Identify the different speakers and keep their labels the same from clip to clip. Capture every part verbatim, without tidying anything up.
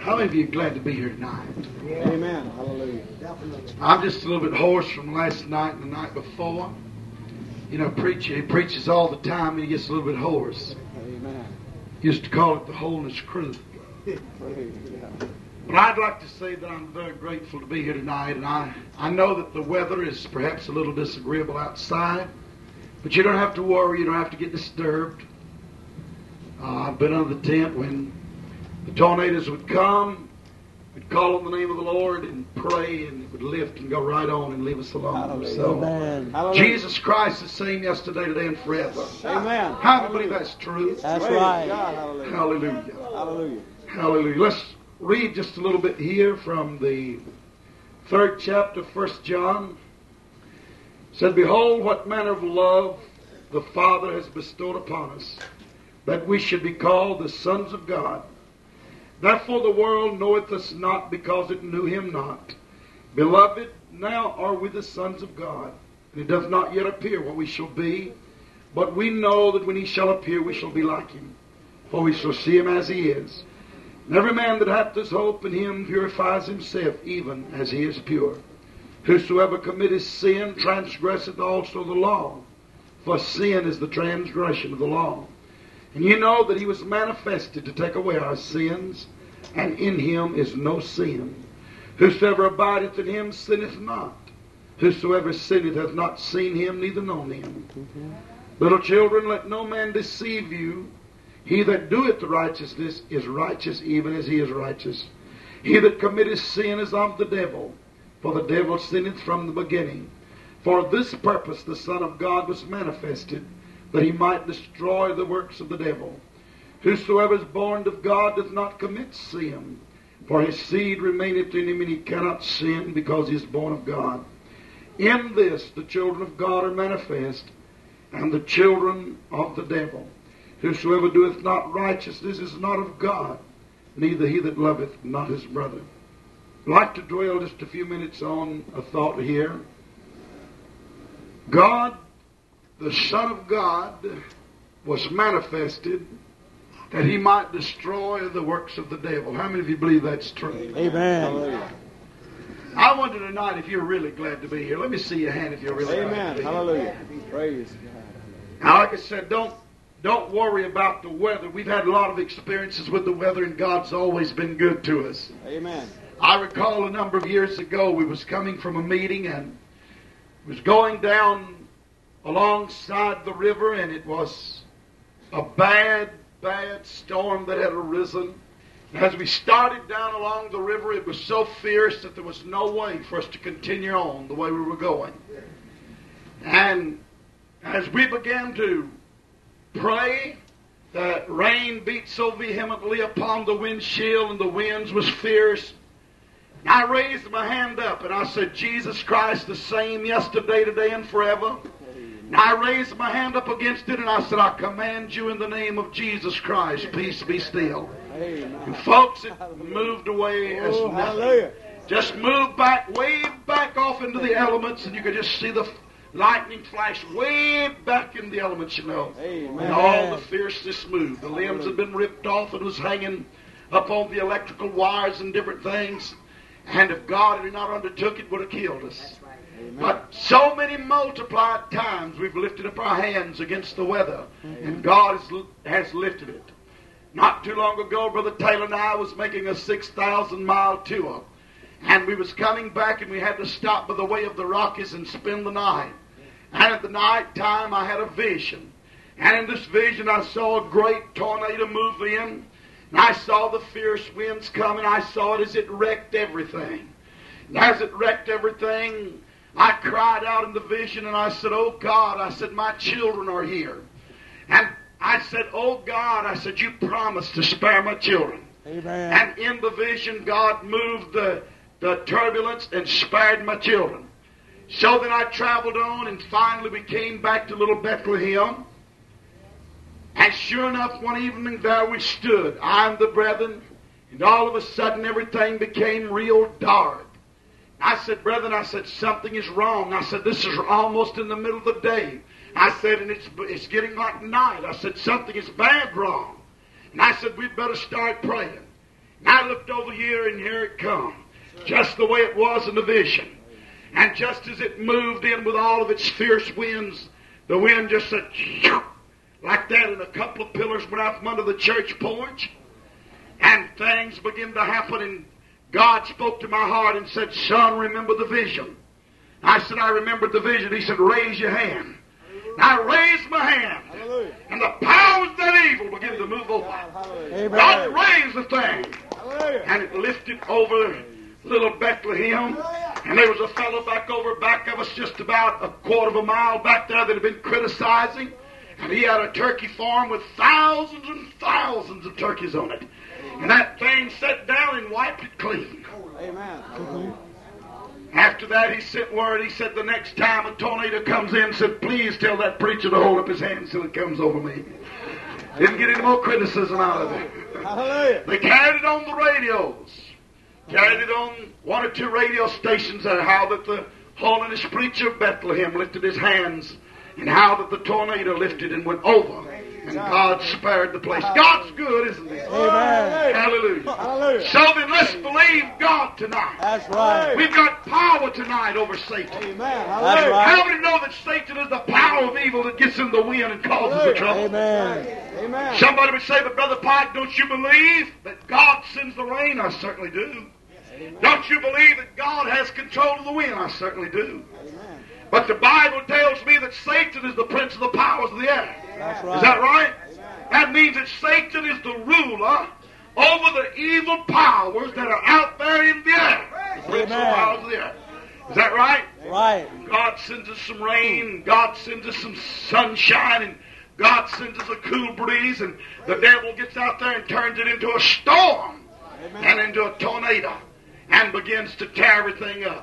Speaker 1: How many of you are glad to be here tonight?
Speaker 2: Yeah. Amen. Hallelujah.
Speaker 1: Definitely. I'm just a little bit hoarse from last night and the night before. You know, preacher, he preaches all the time and he gets a little bit hoarse.
Speaker 2: Amen.
Speaker 1: He used to call it the wholeness crew. But I'd like to say that I'm very grateful to be here tonight, and I, I know that the weather is perhaps a little disagreeable outside, but you don't have to worry, you don't have to get disturbed. Uh, I've been under the tent when the tornadoes would come, we'd call on the name of the Lord and pray, and it would lift and go right on and leave us alone.
Speaker 2: Hallelujah.
Speaker 1: So,
Speaker 2: Amen.
Speaker 1: Jesus Christ is the same yesterday, today, and forever.
Speaker 2: Amen.
Speaker 1: How do you believe that's true?
Speaker 2: That's
Speaker 3: Praise
Speaker 2: right.
Speaker 3: God.
Speaker 1: Hallelujah.
Speaker 2: Hallelujah.
Speaker 1: Hallelujah. Let's read just a little bit here from the third chapter, First John. It said, "Behold, what manner of love the Father has bestowed upon us, that we should be called the sons of God. Therefore the world knoweth us not, because it knew him not. Beloved, now are we the sons of God, and it doth not yet appear what we shall be, but we know that when he shall appear, we shall be like him, for we shall see him as he is. And every man that hath this hope in him purifies himself, even as he is pure. Whosoever committeth sin transgresseth also the law, for sin is the transgression of the law. And ye know that he was manifested to take away our sins, and in him is no sin. Whosoever abideth in him sinneth not. Whosoever sinneth hath not seen him, neither known him. Mm-hmm. Little children, let no man deceive you. He that doeth the righteousness is righteous, even as he is righteous. He that committeth sin is of the devil, for the devil sinneth from the beginning. For this purpose the Son of God was manifested, that he might destroy the works of the devil. Whosoever is born of God doth not commit sin, for his seed remaineth in him, and he cannot sin, because he is born of God. In this the children of God are manifest, and the children of the devil. Whosoever doeth not righteousness is not of God, neither he that loveth not his brother." I'd like to dwell just a few minutes on a thought here. God, the Son of God, was manifested that he might destroy the works of the devil. How many of you believe that's true?
Speaker 2: Amen.
Speaker 1: I wonder tonight if you're really glad to be here. Let me see your hand if you're really
Speaker 2: Amen.
Speaker 1: glad to be
Speaker 2: Hallelujah.
Speaker 1: here.
Speaker 2: Praise God.
Speaker 1: Now, like I said, don't don't worry about the weather. We've had a lot of experiences with the weather, and God's always been good to us.
Speaker 2: Amen.
Speaker 1: I recall a number of years ago, we was coming from a meeting and was going down alongside the river, and it was a bad, bad storm that had arisen. As we started down along the river, it was so fierce that there was no way for us to continue on the way we were going. And as we began to pray, the rain beat so vehemently upon the windshield and the winds was fierce. I raised my hand up and I said, "Jesus Christ, the same yesterday, today, and forever." And I raised my hand up against it and I said, "I command you in the name of Jesus Christ, peace be still."
Speaker 2: Amen.
Speaker 1: And folks, it moved away as
Speaker 2: Oh,
Speaker 1: nothing.
Speaker 2: hallelujah.
Speaker 1: Just moved back, way back off into the elements, and you could just see the lightning flash way back in the elements, you know.
Speaker 2: Amen.
Speaker 1: And all the fierceness moved. The limbs had been ripped off and was hanging up on the electrical wires and different things. And if God had not undertook it, would have killed us.
Speaker 2: Amen.
Speaker 1: But so many multiplied times we've lifted up our hands against the weather, and God has, has lifted it. Not too long ago, Brother Taylor and I was making a six thousand mile tour. And we was coming back, and we had to stop by the way of the Rockies and spend the night. And at the night time, I had a vision. And in this vision, I saw a great tornado move in. And I saw the fierce winds come, and I saw it as it wrecked everything. And as it wrecked everything, I cried out in the vision, and I said, "Oh God," I said, "my children are here." And I said, "Oh God," I said, "you promised to spare my children."
Speaker 2: Amen.
Speaker 1: And in the vision, God moved the, the turbulence and spared my children. So then I traveled on, and finally we came back to little Bethlehem. And sure enough, one evening there we stood, I and the brethren, and all of a sudden everything became real dark. I said, "Brethren," I said, "something is wrong." I said, "This is almost in the middle of the day." I said, "And it's, it's getting like night." I said, "Something is bad wrong." And I said, "We'd better start praying." And I looked over here, and here it come, just the way it was in the vision. And just as it moved in with all of its fierce winds, the wind just said, like that, and a couple of pillars went out from under the church porch, and things began to happen, and God spoke to my heart and said, son, remember the vision. I said, I remembered the vision. He said, raise your hand. And I raised my hand,
Speaker 2: Hallelujah.
Speaker 1: and the powers of that evil began to move over.
Speaker 2: Hallelujah.
Speaker 1: God raised the thing,
Speaker 2: Hallelujah.
Speaker 1: and it lifted over little Bethlehem. And there was a fellow back over back of us, just about a quarter of a mile back there, that had been criticizing. And he had a turkey farm with thousands and thousands of turkeys on it. And that thing sat down and wiped it clean.
Speaker 2: Amen.
Speaker 1: After that, he sent word. He said, the next time a tornado comes in, said, please tell that preacher to hold up his hands till it comes over me. Didn't get any more criticism out of it.
Speaker 2: Hallelujah.
Speaker 1: They carried it on the radios. Carried it on one or two radio stations, and how that the holiness preacher of Bethlehem lifted his hands, and how that the tornado lifted and went over, and God spared the place. God's good, isn't He?
Speaker 2: Amen.
Speaker 1: Hallelujah.
Speaker 2: Hallelujah.
Speaker 1: So then, let's believe God tonight.
Speaker 2: That's right.
Speaker 1: We've got power tonight over Satan.
Speaker 2: Amen.
Speaker 3: That's
Speaker 2: Hallelujah.
Speaker 3: right.
Speaker 1: How many know that Satan is the power of evil that gets in the wind and causes the trouble?
Speaker 3: Amen.
Speaker 2: Amen.
Speaker 1: Somebody would say, but Brother Pike, don't you believe that God sends the rain? I certainly do. Don't you believe that God has control of the wind? I certainly do.
Speaker 2: Amen.
Speaker 1: But the Bible tells me that Satan is the prince of the powers of the air.
Speaker 3: That's
Speaker 1: Is
Speaker 3: right.
Speaker 1: that right? That means that Satan is the ruler over the evil powers that are out there in the air. The prince of the
Speaker 3: Amen.
Speaker 1: powers of the air. Is that right?
Speaker 3: Right.
Speaker 1: God sends us some rain, God sends us some sunshine, and God sends us a cool breeze, and the devil gets out there and turns it into a storm and into a tornado and begins to tear everything up.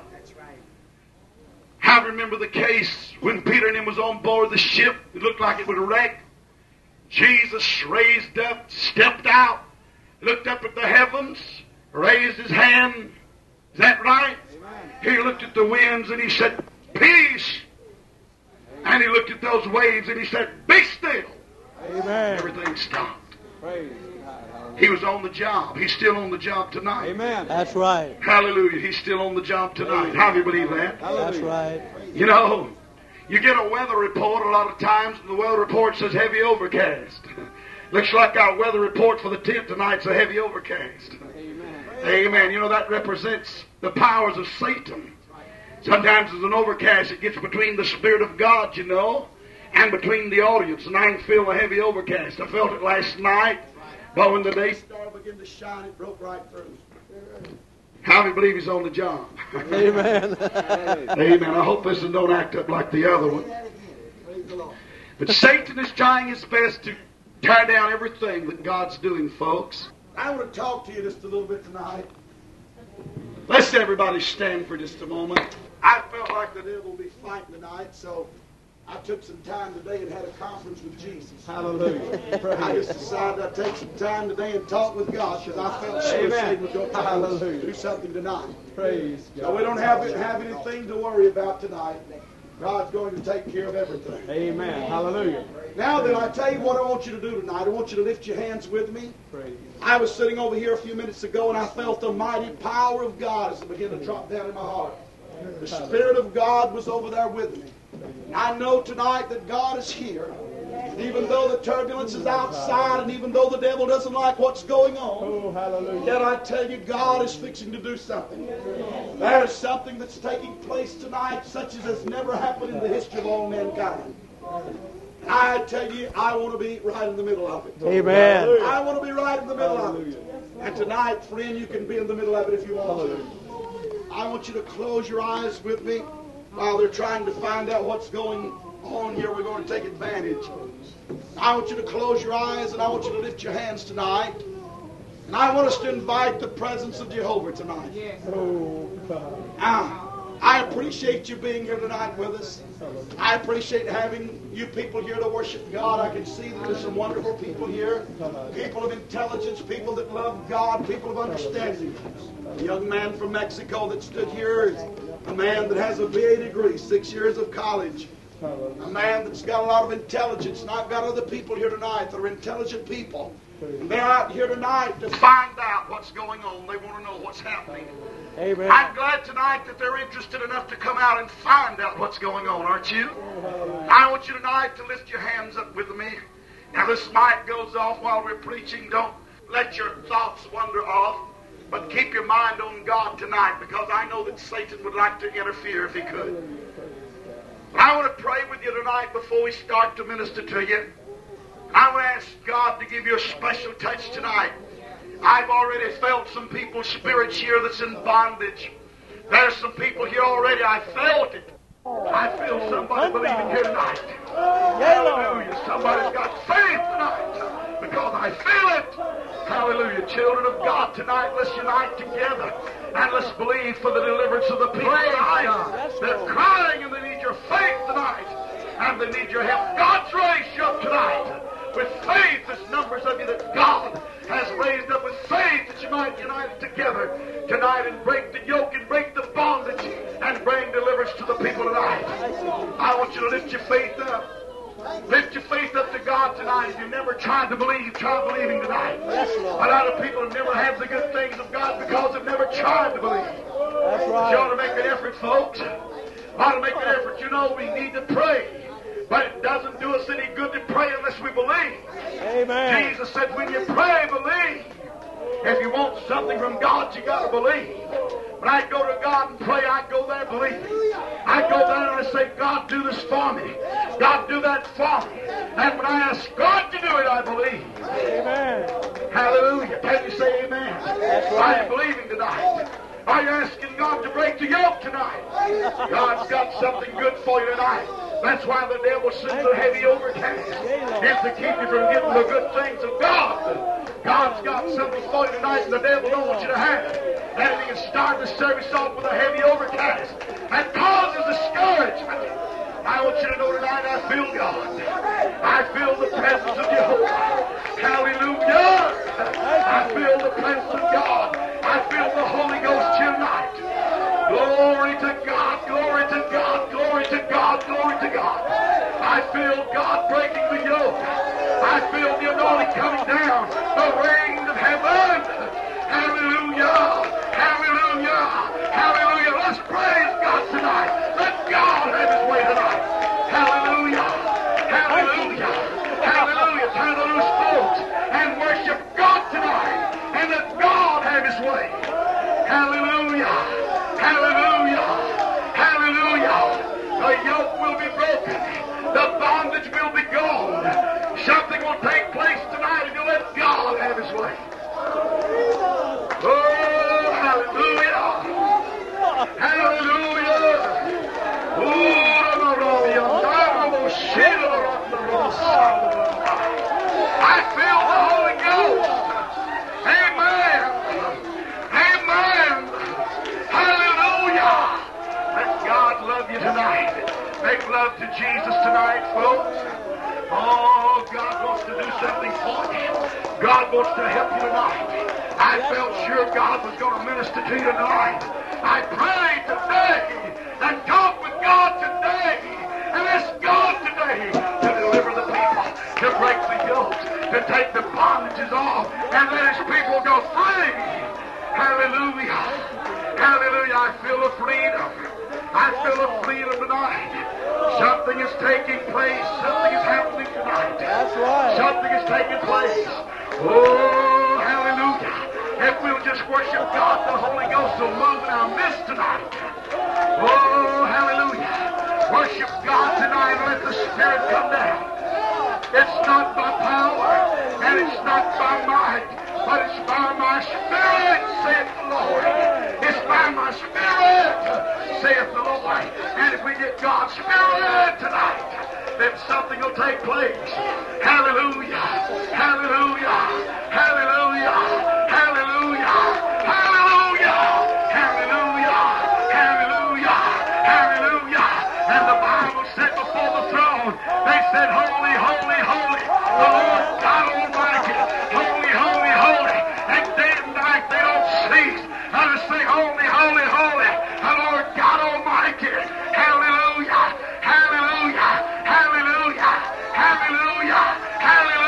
Speaker 1: I remember the case when Peter and him was on board the ship. It looked like it would wreck. Jesus raised up, stepped out, looked up at the heavens, raised his hand. Is that right? He looked at the winds and he said, peace. And he looked at those waves and he said, be still.
Speaker 3: Amen.
Speaker 1: Everything stopped.
Speaker 2: Praise God. Hallelujah.
Speaker 1: He was on the job. He's still on the job tonight.
Speaker 2: Amen.
Speaker 3: That's right.
Speaker 1: Hallelujah. He's still on the job tonight. How do you believe that?
Speaker 3: That's right.
Speaker 1: You know, you get a weather report a lot of times, and the weather report says heavy overcast. Looks like our weather report for the tenth tonight's a heavy overcast.
Speaker 2: Amen.
Speaker 1: Amen. You know, that represents the powers of Satan. Sometimes there's an overcast that gets between the Spirit of God, you know, and between the audience, and I can feel a heavy overcast. I felt it last night, but when the day star began to shine, it broke right through. How do you believe he's on the job?
Speaker 3: Amen.
Speaker 1: Amen. I hope this one don't act up like the other one. But Satan is trying his best to tear down everything that God's doing, folks. I want to talk to you just a little bit tonight. Let's everybody stand for just a moment. I felt like the devil would be fighting tonight, so I took some time today and had a conference with Jesus.
Speaker 2: Hallelujah.
Speaker 1: I just decided I'd take some time today and talk with God because I felt sure
Speaker 2: Amen.
Speaker 1: Satan was going to try to
Speaker 2: Hallelujah.
Speaker 1: do something tonight.
Speaker 2: Praise God.
Speaker 1: So we don't have, have anything to worry about tonight. God's going to take care of everything.
Speaker 2: Amen. Hallelujah.
Speaker 1: Now then, I tell you what I want you to do tonight. I want you to lift your hands with me.
Speaker 2: Praise.
Speaker 1: I was sitting over here a few minutes ago and I felt the mighty power of God as it began to drop down in my heart. The Spirit of God was over there with me. And I know tonight that God is here. And even though the turbulence is outside and even though the devil doesn't like what's going on,
Speaker 2: Oh, hallelujah.
Speaker 1: yet I tell you, God is fixing to do something. There's something that's taking place tonight such as has never happened in the history of all mankind. And I tell you, I want to be right in the middle of it.
Speaker 3: Amen.
Speaker 1: I want to be right in the middle of it. And tonight, friend, you can be in the middle of it if you want to. I want you to close your eyes with me while they're trying to find out what's going on here. We're going to take advantage. I want you to close your eyes and I want you to lift your hands tonight. And I want us to invite the presence of Jehovah tonight.
Speaker 2: Oh, God.
Speaker 1: Now, I appreciate you being here tonight with us. I appreciate having you people here to worship God. I can see that there's some wonderful people here. People of intelligence, people that love God, people of understanding. A young man from Mexico that stood here is a man that has a B A degree, six years of college. A man that's got a lot of intelligence. And I've got other people here tonight that are intelligent people. And they're out here tonight to find out what's going on. They want to know what's happening.
Speaker 3: Amen.
Speaker 1: I'm glad tonight that they're interested enough to come out and find out what's going on, aren't you? I want you tonight to lift your hands up with me. Now this mic goes off while we're preaching. Don't let your thoughts wander off, but keep your mind on God tonight, because I know that Satan would like to interfere if he could. I want to pray with you tonight before we start to minister to you. I want to ask God to give you a special touch tonight. I've already felt some people's spirits here that's in bondage. There's some people here already. I felt it. I feel somebody believing here tonight. Hallelujah. Somebody's got faith tonight because I feel it. Hallelujah. Children of God, tonight let's unite together and let's believe for the deliverance of the people tonight. They're crying and they need your faith tonight. And they need your help. God's raised you up tonight with faith. There's numbers of you that God has raised up with faith that you might unite together tonight and break the yoke and break the bondage and bring deliverance to the people tonight. I want you to lift your faith up. Lift your faith up to God tonight. If you've never tried to believe, try believing tonight. A lot of people have never had the good things of God because they've never tried to believe.
Speaker 3: That's right.
Speaker 1: You ought to make an effort, folks. You ought to make an effort. You know we need to pray. But it doesn't do us any good to pray unless we believe.
Speaker 3: Amen.
Speaker 1: Jesus said, when you pray, believe. If you want something from God, you got to believe. When I go to God and pray, I go there believing. I go there and I say, God, do this for me. God, do that for me. And when I ask God to do it, I believe.
Speaker 3: Amen.
Speaker 1: Hallelujah. Can you say amen?
Speaker 3: That's
Speaker 1: Are
Speaker 3: right.
Speaker 1: you believing tonight? Are you asking God to break the yoke tonight? God's got something good for you tonight. That's why the devil sends a heavy overcast. It's to keep you from getting the good things of God. God's got something for you tonight and the devil don't want you to have it. And he can start the service off with a heavy overcast. That causes discouragement. I want you to know tonight I feel God. I feel the presence of Jehovah. Hallelujah. I feel the presence of God. I feel the Holy Ghost tonight. Glory to God, glory to God, glory to God, glory to God. I feel God breaking the yoke. I feel the anointing coming down, the rain of heaven. Hallelujah, hallelujah, hallelujah. Let's praise God tonight. Let God have His way tonight. Hallelujah, hallelujah, hallelujah. Turn the loose folks and worship God tonight and let God have His way. Hallelujah. Hallelujah! Hallelujah! The yoke will be broken. The bondage will be gone. Something will take place tonight if you let God have His way. Oh, hallelujah! Hallelujah! I feel the Holy Ghost. Amen. Amen. Hallelujah. Let God love you tonight. Make love to Jesus tonight, folks. Oh, God wants to do something for you. God wants to help you tonight. I felt sure God was going to minister to you tonight. I pray today and talk with God today and ask God today to deliver the people, to break the yokes, to take the bondages off and let His people go free. Hallelujah. Hallelujah. I feel a freedom. I feel a freedom tonight. Something is taking place. Something is happening tonight.
Speaker 3: That's right.
Speaker 1: Something is taking place. Oh, hallelujah. If we'll just worship God, the Holy Ghost will move in our midst tonight. Oh, hallelujah. Worship God tonight and let the Spirit come down. It's not by power and it's not by might, but it's by my Spirit, saith the Lord. It's by my Spirit, saith the Lord. And if we get God's Spirit tonight, then something will take place. Hallelujah. Hallelujah. Hallelujah. Hallelujah. Hallelujah. Hallelujah. Hallelujah. Hallelujah. And the Bible said before the throne, they said, holy, holy, holy, the Lord God Almighty. Holy, holy, holy. And day and night they don't cease. I just say, holy, holy, holy, the Lord God Almighty. Hallelujah. Hallelujah. Hallelujah. Hallelujah. Hallelujah.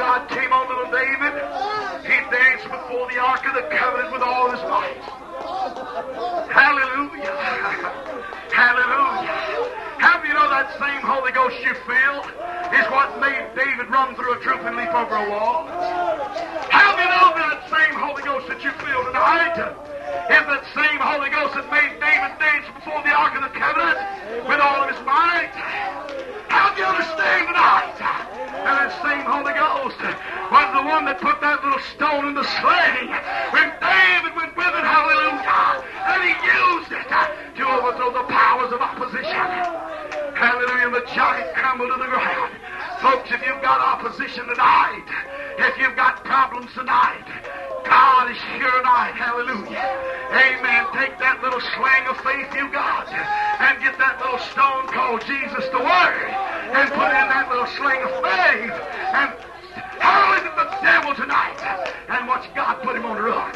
Speaker 1: God came on little David. He danced before the Ark of the Covenant with all his might. Hallelujah. Hallelujah. How do you know that same Holy Ghost you feel is what made David run through a troop and leap over a wall? How do you know that same Holy Ghost that you feel tonight is that same Holy Ghost that made David dance before the Ark of the Covenant with all of his might? How do you understand tonight? And that same Holy Ghost was the one that put that little stone in the sling when David went with it, hallelujah, and he used it to overthrow the powers of opposition. Hallelujah, and the giant crumbled to the ground. Folks, if you've got opposition tonight, if you've got problems tonight, God is here tonight, hallelujah. Amen. Take that little sling of faith you got and get that little stone called Jesus the Word and put in that little sling of faith and hurl it at the devil tonight and watch God put him on the run.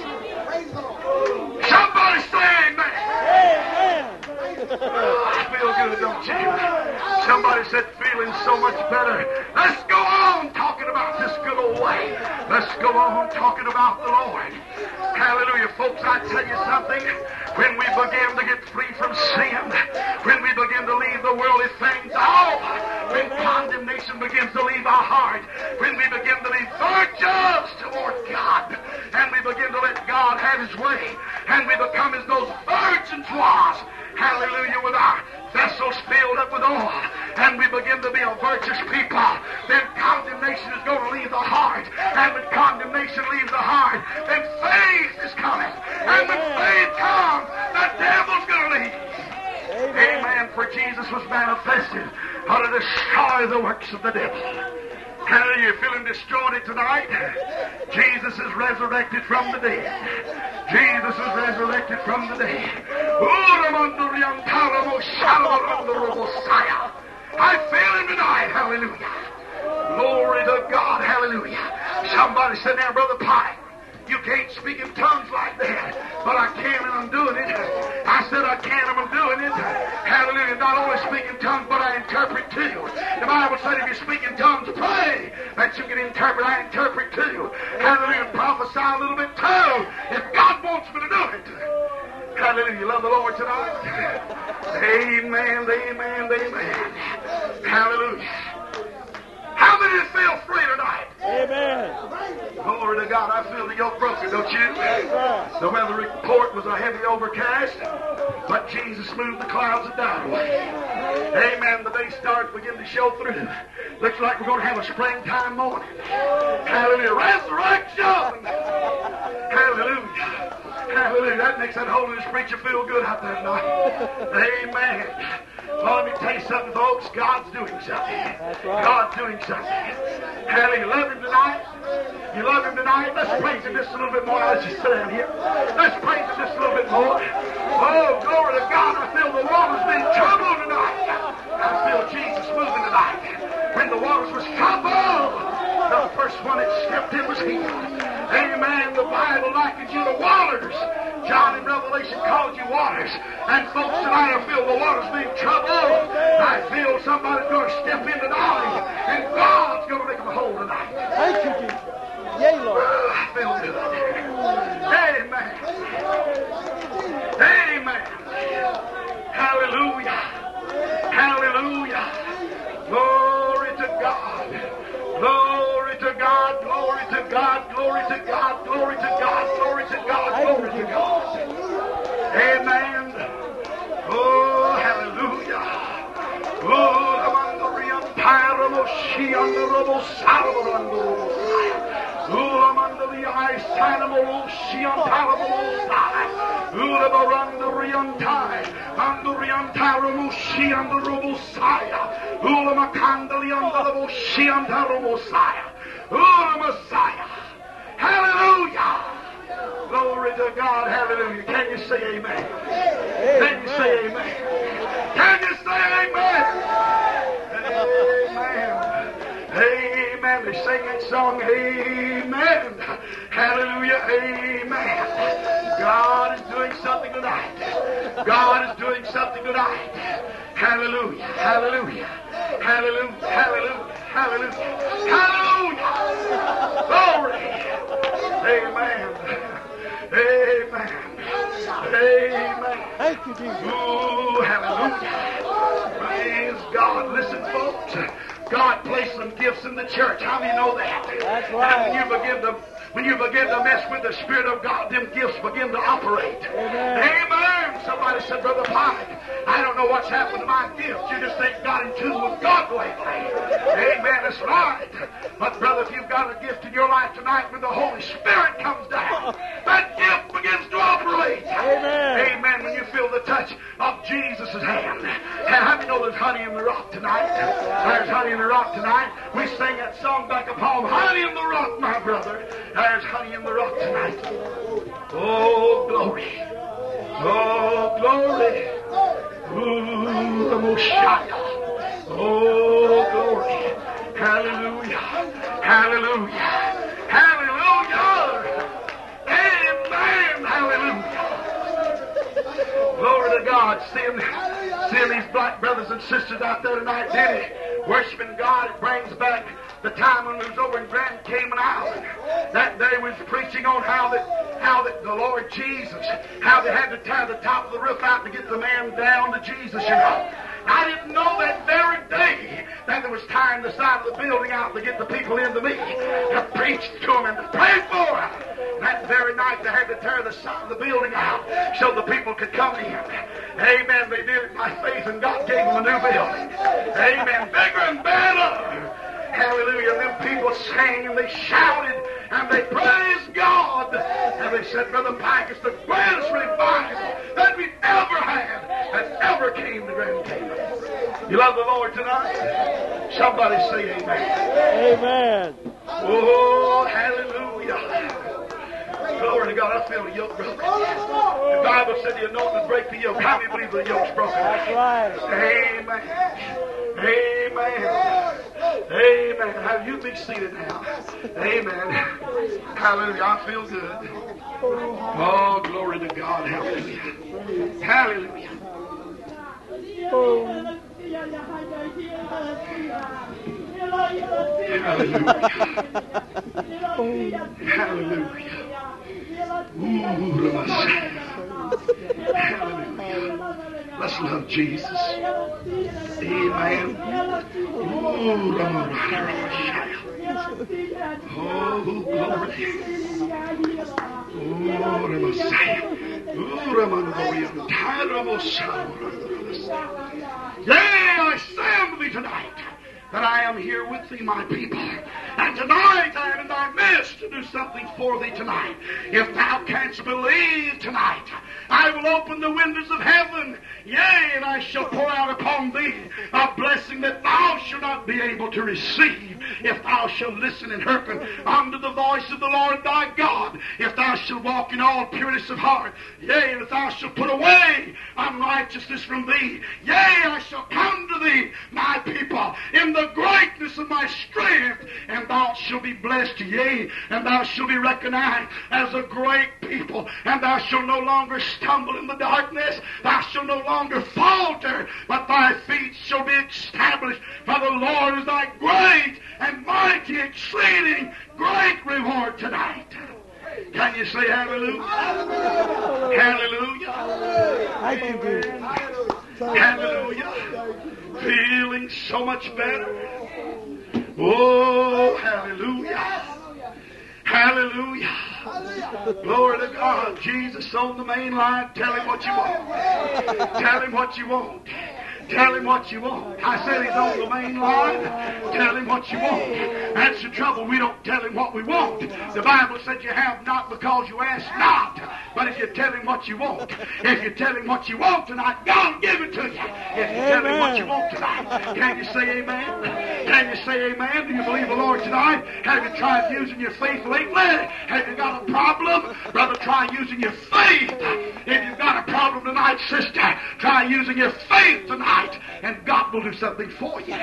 Speaker 1: Somebody say amen. Oh, I feel good, don't you? Somebody said feeling so much better. Let's go on talking about this good old way. Let's go on talking about the Lord. Hallelujah, folks, I tell you something. When we begin to get free from sin, when we begin to leave the worldly things off, when condemnation begins to leave our heart, when we begin to be virtuous toward God, and we begin to let God have His way, and we become as those virgins was, hallelujah, with our vessels filled up with oil, and we begin to be a virtuous people, then condemnation is going to leave the heart, and when condemnation leaves the heart, then faith is coming, and when faith comes, the devil's going to leave. Amen. Amen. For Jesus was manifested how to destroy the works of the devil. Hallelujah. You're feeling disjointed tonight? Jesus is resurrected from the dead. Jesus is resurrected from the dead. I feel him tonight. Hallelujah. Glory to God. Hallelujah. Somebody said, now, Brother Pike, you can't speak in tongues like that. But I can and I'm doing it. I said I can and I'm doing it. Hallelujah. Not only speak in tongues, but I interpret too. The Bible said if you speak in tongues, pray that you can interpret. I interpret too. Hallelujah. Prophesy a little bit too. If God wants me to do it. Hallelujah. You love the Lord tonight? Amen. Amen. Amen. Hallelujah. How many feel free tonight?
Speaker 3: Amen.
Speaker 1: Glory to God. I feel the yoke broken, don't you? The weather report was a heavy overcast, but Jesus moved the clouds and died away. Amen. The day stars begin to show through. Looks like we're going to have a springtime morning. Hallelujah. Resurrection. Hallelujah. Hallelujah. That makes that holiness preacher feel good out there tonight. Amen. Well, let me tell you something, folks. God's doing something.
Speaker 3: That's right.
Speaker 1: God's doing something. Hallelujah. You love Him tonight? You love Him tonight? Let's praise Him just a little bit more. Let's just sit down here. Let's praise Him just a little bit more. Oh, glory to God. I feel the waters being troubled tonight. I feel Jesus moving tonight. When the waters was troubled, the first one that stepped in was healed. Amen. The Bible likens you to waters. John in Revelation calls you waters. And folks, tonight I feel the waters being troubled. I feel somebody's going to step in tonight. And God's going to make them whole tonight.
Speaker 3: Thank you, Jesus. Yea, Lord.
Speaker 1: Oh, I feel good. Amen. Amen. Hallelujah. Hallelujah. Glory to God. Glory to God. Glory to God. Glory to God. Glory to God. Glory to God. Glory to God. Amen. Oh, hallelujah. Oh, the Paramo she on the robo salvo on the robo side. Oh, under the ice animal she on Paramo side. Oh, the Baranda Riantai. Under Riantaramo she on the robo side. Oh, the Macandali on the robo she on the robo side. Oh, the Messiah. Hallelujah. Glory to God. Hallelujah. Can you say amen? Amen. Can you say amen? Can you say amen? Amen. Amen. They sing that song, amen. Hallelujah. Amen. God is doing something tonight. God is doing something tonight. Hallelujah. Hallelujah. Hallelujah, hallelujah, hallelujah, hallelujah. Glory. Amen. Amen. Amen.
Speaker 3: Thank you, Jesus.
Speaker 1: Ooh, hallelujah. Praise God. Listen, folks. God placed some gifts in the church. How do you know that?
Speaker 3: That's
Speaker 1: And
Speaker 3: right.
Speaker 1: when you begin to when you begin to mess with the Spirit of God, them gifts begin to operate.
Speaker 3: Amen.
Speaker 1: Amen. Somebody said, Brother Pike, I don't know what's happened to my gifts. You just ain't got in tune with God lately. Amen. That's right. But brother, if you've got a gift in your life tonight, when the Holy Spirit comes down, that gift begins to operate.
Speaker 3: Amen.
Speaker 1: Amen. When you feel the touch of Jesus' hand. And how do you know there's honey in the rock tonight? There's honey in the rock tonight. We sang that song back upon Honey in the Rock, my brother. There's honey in the rock tonight. Oh, glory. Oh, glory. Ooh, the Messiah. Oh, glory. Hallelujah. Hallelujah. Hallelujah. Amen. Hallelujah. Glory to God. Seeing, seeing these black brothers and sisters out there tonight, Denny, worshiping God, it brings back the time when we was over in Grand Cayman Island. That day was preaching on how that how that the Lord Jesus, how they had to tear the top of the roof out to get the man down to Jesus, you know. I didn't know that very day that they was tearing the side of the building out to get the people into me, to preach to them and to pray for them. That very night they had to tear the side of the building out so the people could come in. Amen. They did it by faith and God gave them a new building. Amen. Bigger and better. Hallelujah. And them people sang and they shouted and they praised God. And they said, Brother Pike, it's the greatest revival that we've ever had that ever came to Grand Cayman. You love the Lord tonight? Somebody say amen.
Speaker 3: Amen.
Speaker 1: Oh, hallelujah. Glory to God. I feel the yoke broken. The Bible said the anointing would break the yoke. How many believe the yoke's broken?
Speaker 3: That's right.
Speaker 1: Amen. Amen. Amen. Have you be seated now? Amen. Hallelujah. I feel good. Oh, glory to God. Hallelujah. Hallelujah. Hallelujah. Hallelujah. Ooh, the Messiah. Hallelujah. Let's love Jesus. Amen. Ooh, the Messiah. Oh, glory. Oh, the Messiah. Ooh, the Messiah. Yea, I say unto thee tonight, that I am here with thee, my people. And tonight I am in thy midst to do something for thee tonight. If thou canst believe tonight, I will open the windows of heaven, yea, and I shall pour out upon thee a blessing that thou shalt not be able to receive, if thou shalt listen and hearken unto the voice of the Lord thy God, if thou shalt walk in all pureness of heart, yea, and if thou shalt put away unrighteousness from thee, yea, I shall come to thee, my people, in the greatness of my strength, and thou shalt be blessed, yea, and thou shalt be recognized as a great people, and thou shalt no longer stumble in the darkness, thou shalt no longer falter, but thy feet shall be established, for the Lord is thy great and mighty exceeding great reward tonight. Can you say hallelujah? Hallelujah. Hallelujah.
Speaker 3: Thank you, Jesus.
Speaker 1: Hallelujah. Feeling so much better. Oh, hallelujah. Hallelujah. Glory to God. Jesus on the main line. Tell him what you want. Tell him what you want. Tell him what you want. I said he's on the main line. Tell him what you want. That's the trouble. We don't tell him what we want. The Bible said you have not because you ask not. But if you tell him what you want, if you tell him what you want tonight, God will give it to you. If you tell him what you want tonight, can you say amen? Can you say amen? Do you believe the Lord tonight? Have you tried using your faith lately? Have you got a problem? Brother, try using your faith. If you've got a problem tonight, sister, try using your faith tonight, and God will do something for you.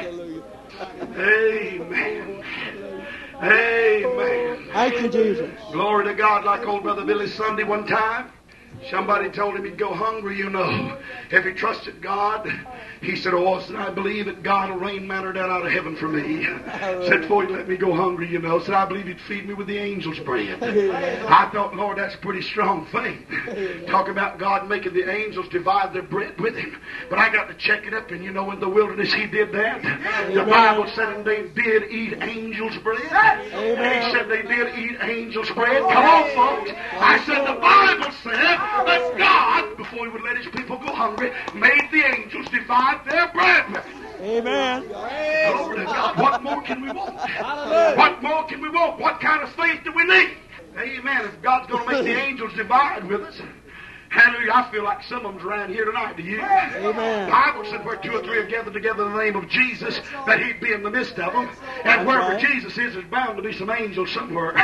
Speaker 1: Amen. Amen.
Speaker 3: Thank you, Jesus.
Speaker 1: Glory to God. Like old Brother Billy Sunday one time, somebody told him he'd go hungry, you know, if he trusted God. He said, oh, said, I believe that God will rain manna down out of heaven for me. Said, before he'd let me go hungry, you know. Said, I believe he'd feed me with the angels' bread. I thought, Lord, that's a pretty strong faith. Talk about God making the angels divide their bread with him. But I got to check it up, and you know, in the wilderness he did that. The Bible said they did eat angels' bread. And he said they did eat angels' bread. Come on, folks. I said the Bible said that God, before he would let his people go hungry, made the angels divide their bread with him.
Speaker 3: Amen.
Speaker 1: Glory to God. What more can we want? What more can we want? What kind of faith do we need? Amen. If God's going to make the angels divide with us, hallelujah, I feel like some of them's around here tonight. Do you?
Speaker 3: Amen.
Speaker 1: The Bible said where two or three are gathered together in the name of Jesus, that he'd be in the midst of them. And wherever Jesus is, there's bound to be some angels somewhere.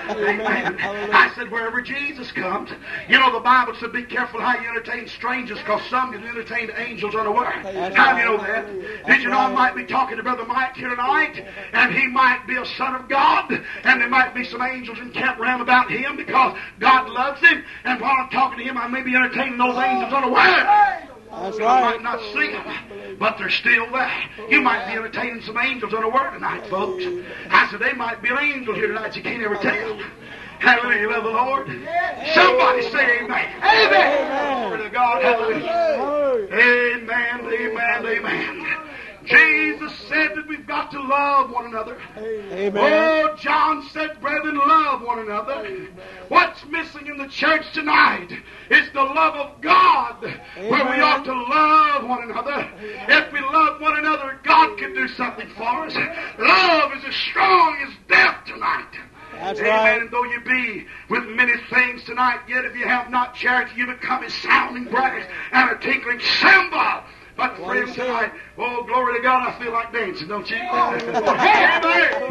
Speaker 1: Amen. I said wherever Jesus comes, you know, the Bible said be careful how you entertain strangers, because some can entertain angels unaware. How do you know that? Did you know I might be talking to Brother Mike here tonight, and he might be a son of God, and there might be some angels encamped round about him because God loves him, and while I'm talking to him, I may be entertaining those angels unaware.
Speaker 3: That's
Speaker 1: You
Speaker 3: right.
Speaker 1: might not see them, but they're still there. You might be entertaining some angels unaware tonight, folks. I said they might be an angel here tonight. You can't ever tell. Hallelujah, love the Lord. Somebody say amen. Amen. Glory to God. Hallelujah. Amen, amen, amen. Jesus said that we've got to love one another.
Speaker 3: Amen.
Speaker 1: Oh, John said, brethren, love one another. What's missing in the church tonight is the love of God, where we ought to love one another. If we love one another, God can do something for us. Love is as strong as death tonight.
Speaker 3: That's
Speaker 1: Amen.
Speaker 3: right.
Speaker 1: And though you be with many things tonight, yet if you have not charity, you become a sounding brass and a tinkling cymbal. But friends tonight, oh, glory to God, I feel like dancing, don't you? Amen.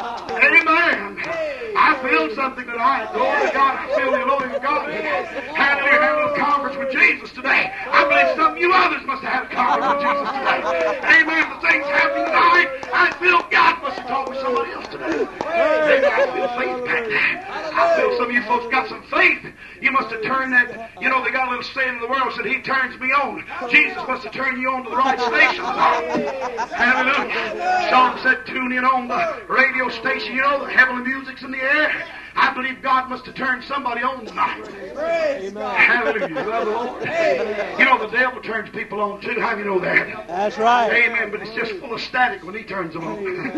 Speaker 1: Amen. I feel something tonight. Glory to God, I feel the anointing of God. Hallelujah, had a little conference with Jesus today. I believe some of you others must have had a conference with Jesus today. Amen. The things happening tonight, I feel God must have talked with somebody else today. Amen. I feel faith back there. I feel some of you folks got some faith. You must have turned that, you know, they got a little saying in the world said, he turns me on. Jesus must have turned you on to the right station. Hallelujah. Song said, tune in on the radio station, you know, the heavenly music's in the air. I believe God must have turned somebody on tonight.
Speaker 3: Amen.
Speaker 1: Hallelujah. Love the Lord. You know, the devil turns people on too. How do you know that?
Speaker 3: That's right.
Speaker 1: Amen. But it's just full of static when he turns them on.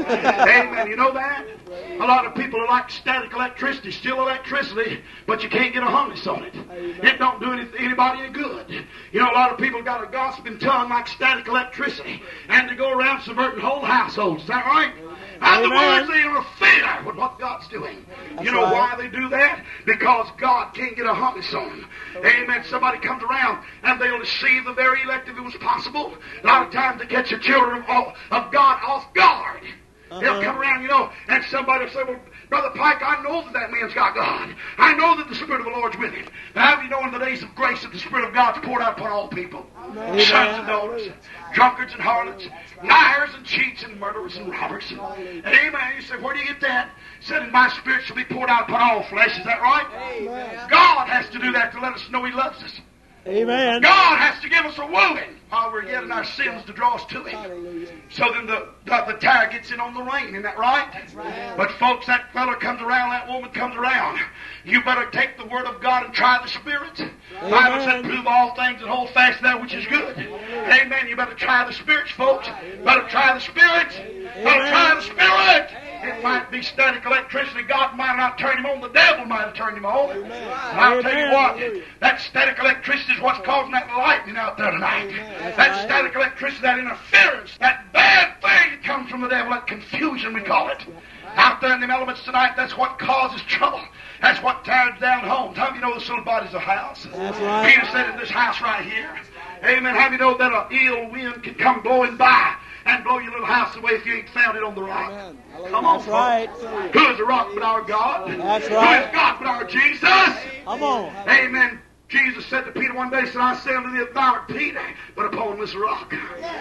Speaker 1: Amen. You know that? A lot of people are like static electricity, still electricity, but you can't get a harness on it. It don't do any, anybody any good. You know, a lot of people got a gossiping tongue like static electricity, and to go around subverting whole households. Is that right? In other words, they interfere with what God's doing.
Speaker 3: That's
Speaker 1: you know
Speaker 3: right.
Speaker 1: why they do that? Because God can't get a harness on them. Amen. Somebody comes around and they'll deceive the very elect if it was possible. A lot of times they catch the children of, of God off guard. They'll
Speaker 3: Uh-huh.
Speaker 1: come around, you know, and somebody will say, well, Brother Pike, I know that that man's got God. I know that the Spirit of the Lord's with him. Now, how do you know in the days of grace that the Spirit of God's poured out upon all people?
Speaker 3: Amen.
Speaker 1: Sons and daughters, drunkards and harlots, liars and cheats and murderers and robbers. And, amen. You say, where do you get that? It said, and my Spirit shall be poured out upon all flesh. Is that right?
Speaker 3: Amen.
Speaker 1: God has to do that to let us know He loves us.
Speaker 3: Amen.
Speaker 1: God has to give us a wooing while we're yet in our sins to draw us to Him.
Speaker 3: Hallelujah.
Speaker 1: So then the, the, the tire gets in on the rein, isn't that right?
Speaker 3: right.
Speaker 1: But folks, that fella comes around, that woman comes around. You better take the Word of God and try the Spirit. The Bible said, prove all things and hold fast that which is good. Amen. You better try the spirits, folks. Better try the Spirit. Better try the Spirit. It might be static electricity. God might not turn him on. The devil might have turned him on. And I'll tell you what, that static electricity is what's causing that lightning out there tonight. That static electricity, that interference, that bad thing that comes from the devil, that confusion we call it. Out there in them elements tonight, that's what causes trouble. That's what tears down homes. How do you know this little body's a house?
Speaker 3: That's right.
Speaker 1: Peter said in this house right here. Amen. How do you know that an ill wind can come blowing by and blow your little house away if you ain't found it on the rock?
Speaker 3: Amen.
Speaker 1: Come on,
Speaker 3: That's right.
Speaker 1: folks. Who is the rock but our God?
Speaker 3: That's
Speaker 1: Who
Speaker 3: right.
Speaker 1: is God but our Jesus?
Speaker 3: Come on.
Speaker 1: Amen. Jesus said to Peter one day, said, I say unto thee, thou art Peter, but upon this rock.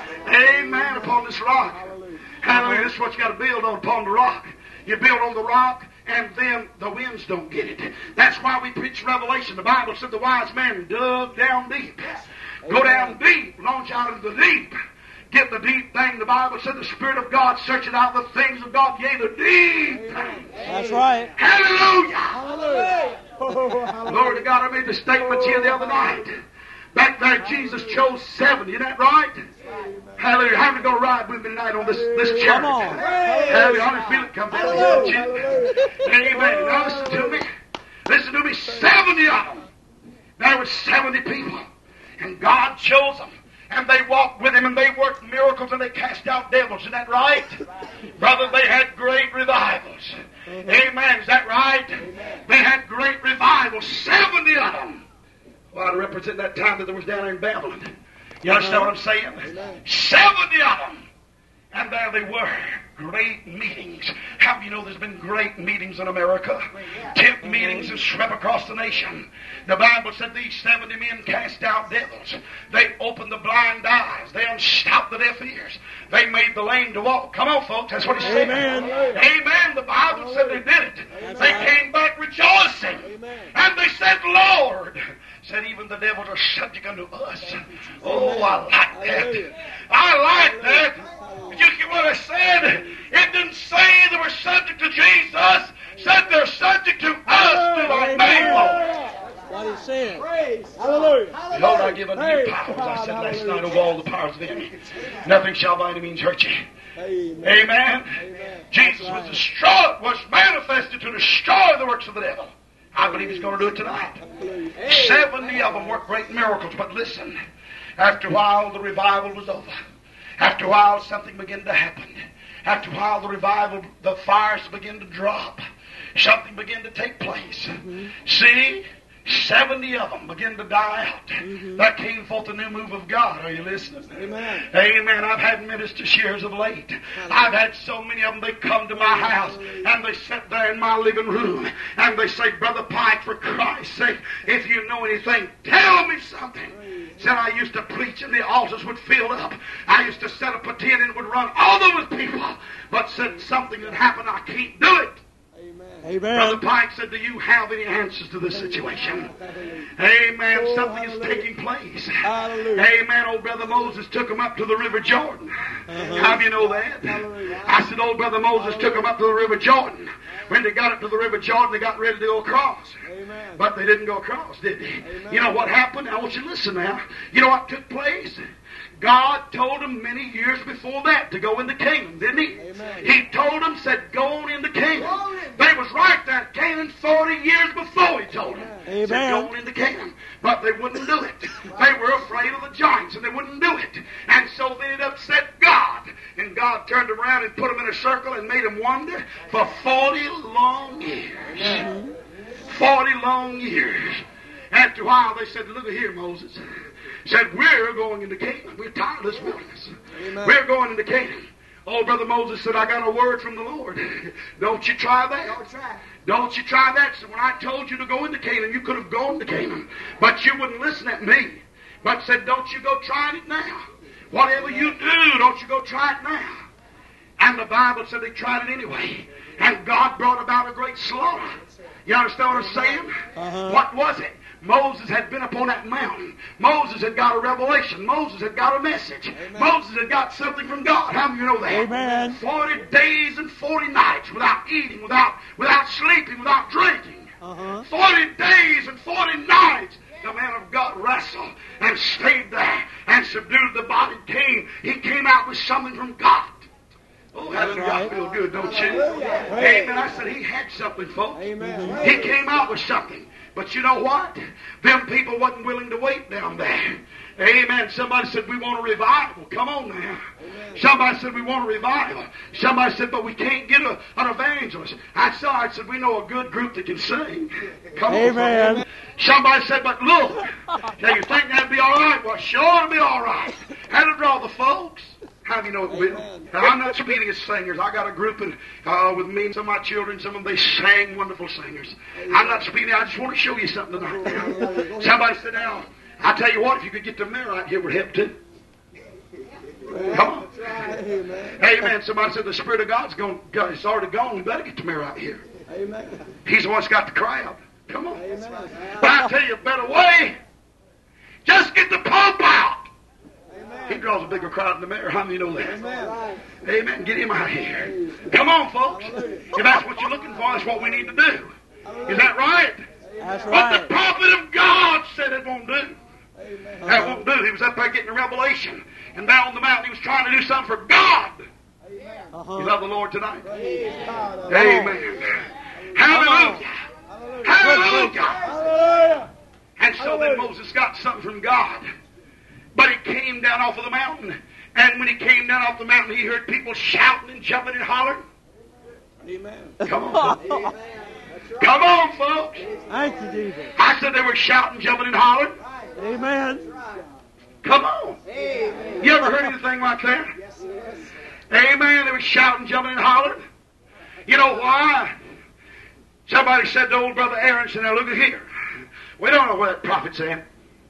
Speaker 1: Amen. Upon this rock. Hallelujah. This is what you got to build on, upon the rock. You build on the rock, and then the winds don't get it. That's why we preach Revelation. The Bible said the wise man dug down deep. Go down deep, launch out into the deep. get the deep thing. The Bible said the Spirit of God searching out the things of God, yea, the deep thing.
Speaker 3: That's right.
Speaker 1: Hallelujah!
Speaker 2: Hallelujah. Oh, hallelujah.
Speaker 1: Glory to God. I made the statement here the other night. Back there, Jesus chose seventy. Isn't that right? Hallelujah. How many going to ride with me tonight on this, this church?
Speaker 3: Come on.
Speaker 1: Hallelujah. I feel it come down. Don't you? Amen. Now listen to me. Listen to me. seventy of them. There were seventy people. And God chose them. And they walked with Him, and they worked miracles, and they cast out devils. Isn't that right? Brother, they had great revivals. Amen. Is that right? They had great revivals. seventy of them. Well, I represent that time that there was down there in Babylon. You understand what I'm saying? seventy of them. And there they were. Great meetings. How do you know there's been great meetings in America? Tent meetings have swept across the nation. The Bible said these seventy men cast out devils. They opened the blind eyes. They unstopped the deaf ears. They made the lame to walk. Come on, folks. That's what it said.
Speaker 3: Amen.
Speaker 1: Amen. The Bible said they did it. They came back rejoicing. And they said, Lord, said even the devils are subject unto us. Oh, I like that. I like that. You get what I said? It didn't say they were subject to Jesus. It said they're subject to us, to thy name, Lord.
Speaker 3: What He said.
Speaker 2: Hallelujah.
Speaker 1: Behold, I give unto you powers. I said last night over all the powers of the enemy. Nothing shall by any means hurt you.
Speaker 2: Amen.
Speaker 1: Amen. Jesus was destroyed, was manifested to destroy the works of the devil. I believe He's going to do it tonight. Seventy of them worked great miracles. But listen, after a while the revival was over. After a while something began to happen. After a while the revival, the fires began to drop. Something began to take place. Mm-hmm. See? Seventy of them began to die out. Mm-hmm. That came forth a new move of God. Are you listening?
Speaker 2: Amen.
Speaker 1: Amen. I've had ministers here of late. Hallelujah. I've had so many of them, they come to my house and they sit there in my living room and they say, Brother Pike, for Christ's sake, if you know anything, tell me something. Said I used to preach and the altars would fill up. I used to set up a tent and it would run all over people. But said something had happened, I can't do it.
Speaker 3: Amen.
Speaker 1: Brother Pike said, do you have any answers to this situation? Amen.
Speaker 2: Oh,
Speaker 1: Something
Speaker 2: hallelujah.
Speaker 1: is taking place.
Speaker 2: Hallelujah.
Speaker 1: Amen. Old Brother Moses took him up to the River Jordan.
Speaker 2: Uh-huh.
Speaker 1: How do you know that?
Speaker 2: Hallelujah.
Speaker 1: I said, old Brother Moses took him up to the River Jordan. When they got up to the River Jordan, they got ready to go across.
Speaker 2: Amen.
Speaker 1: But they didn't go across, did they?
Speaker 2: Amen.
Speaker 1: You know what happened? I want you to listen now. You know what took place? God told them many years before that to go into Canaan, didn't He?
Speaker 2: Amen.
Speaker 1: He told them, said, go on into Canaan. They was right there at Canaan forty years before He told them.
Speaker 3: Amen.
Speaker 1: Said, go on into Canaan. But they wouldn't do it. They were afraid of the giants, and they wouldn't do it. And so they had upset God. And God turned them around and put them in a circle and made them wander for forty long years.
Speaker 2: Amen.
Speaker 1: Forty long years. After a while, they said, look at here, Moses. Said, we're going into Canaan. We're tired of this wilderness.
Speaker 2: Amen.
Speaker 1: We're going into Canaan. Old Brother Moses said, I got a word from the Lord. Don't you try that. Don't try. Don't you try that. So when I told you to go into Canaan, you could have gone to Canaan. But you wouldn't listen at me. But said, don't you go trying it now. Whatever you do, don't you go try it now. And the Bible said they tried it anyway. And God brought about a great slaughter. You understand what I'm saying?
Speaker 3: Uh-huh.
Speaker 1: What was it? Moses had been upon that mountain. Moses had got a revelation. Moses had got a message.
Speaker 2: Amen.
Speaker 1: Moses had got something from God. How do you know that?
Speaker 3: Amen.
Speaker 1: Forty days and forty nights without eating, without without sleeping, without drinking.
Speaker 3: Uh-huh.
Speaker 1: Forty days and forty nights. The man of God wrestled and stayed there and subdued the body. Came. He came out with something from God. Oh, hallelujah.
Speaker 3: right.
Speaker 1: I feel good, don't you?
Speaker 2: Hallelujah.
Speaker 1: Amen. I said he had something, folks.
Speaker 2: Amen.
Speaker 1: He came out with something. But you know what? Them people wasn't willing to wait down there. Amen. Somebody said, we want a revival. Come on now.
Speaker 2: Amen.
Speaker 1: Somebody said, we want a revival. Somebody said, but we can't get a, an evangelist. I saw, I said, we know a good group that can sing. Come
Speaker 3: Amen.
Speaker 1: on. Folks. Somebody said, but look. Now you think that'd be all right? Well, sure it'll be all right. How to draw the folks? How do you know it will? Now, I'm not speaking as singers. I got a group in, uh, with me and some of my children. Some of them, they sang wonderful singers. I'm not speaking. I just want to show you something tonight. Somebody said, now, I tell you what, if you could get the mayor out here, would help too. Come on.
Speaker 2: Amen.
Speaker 1: Amen. Somebody said, the Spirit of God's gone. It's already gone. We better get the mayor out here.
Speaker 2: Amen.
Speaker 1: He's the one that's got the crowd. Come on.
Speaker 2: Amen.
Speaker 1: But I'll tell you a better way. Just get the Pope out.
Speaker 2: Amen.
Speaker 1: He draws a bigger crowd in the mirror. How many know that?
Speaker 2: Amen.
Speaker 1: Amen. Get him out here. Come on, folks. If that's what you're looking for, that's what we need to do. Is that right?
Speaker 3: That's
Speaker 1: What
Speaker 3: right.
Speaker 1: the prophet of God said it won't do.
Speaker 2: Amen.
Speaker 1: That won't do. He was up there getting a revelation. And down on the mountain, he was trying to do something for God. You
Speaker 3: Uh-huh.
Speaker 1: love the Lord tonight?
Speaker 2: Praise God.
Speaker 1: Amen. Hallelujah. Hallelujah.
Speaker 2: Hallelujah.
Speaker 1: And so then Moses got something from God. But he came down off of the mountain. And when he came down off the mountain, he heard people shouting and jumping and hollering.
Speaker 2: Amen.
Speaker 1: Come on, folks. Come on, folks.
Speaker 3: Thank you, Jesus.
Speaker 1: I said they were shouting, jumping, and hollering.
Speaker 3: Amen.
Speaker 1: Come on. You ever heard anything like that? Amen. They were shouting, jumping, and hollering. You know why? Somebody said to old brother Aaron, said, now look at here. We don't know where that prophet's at.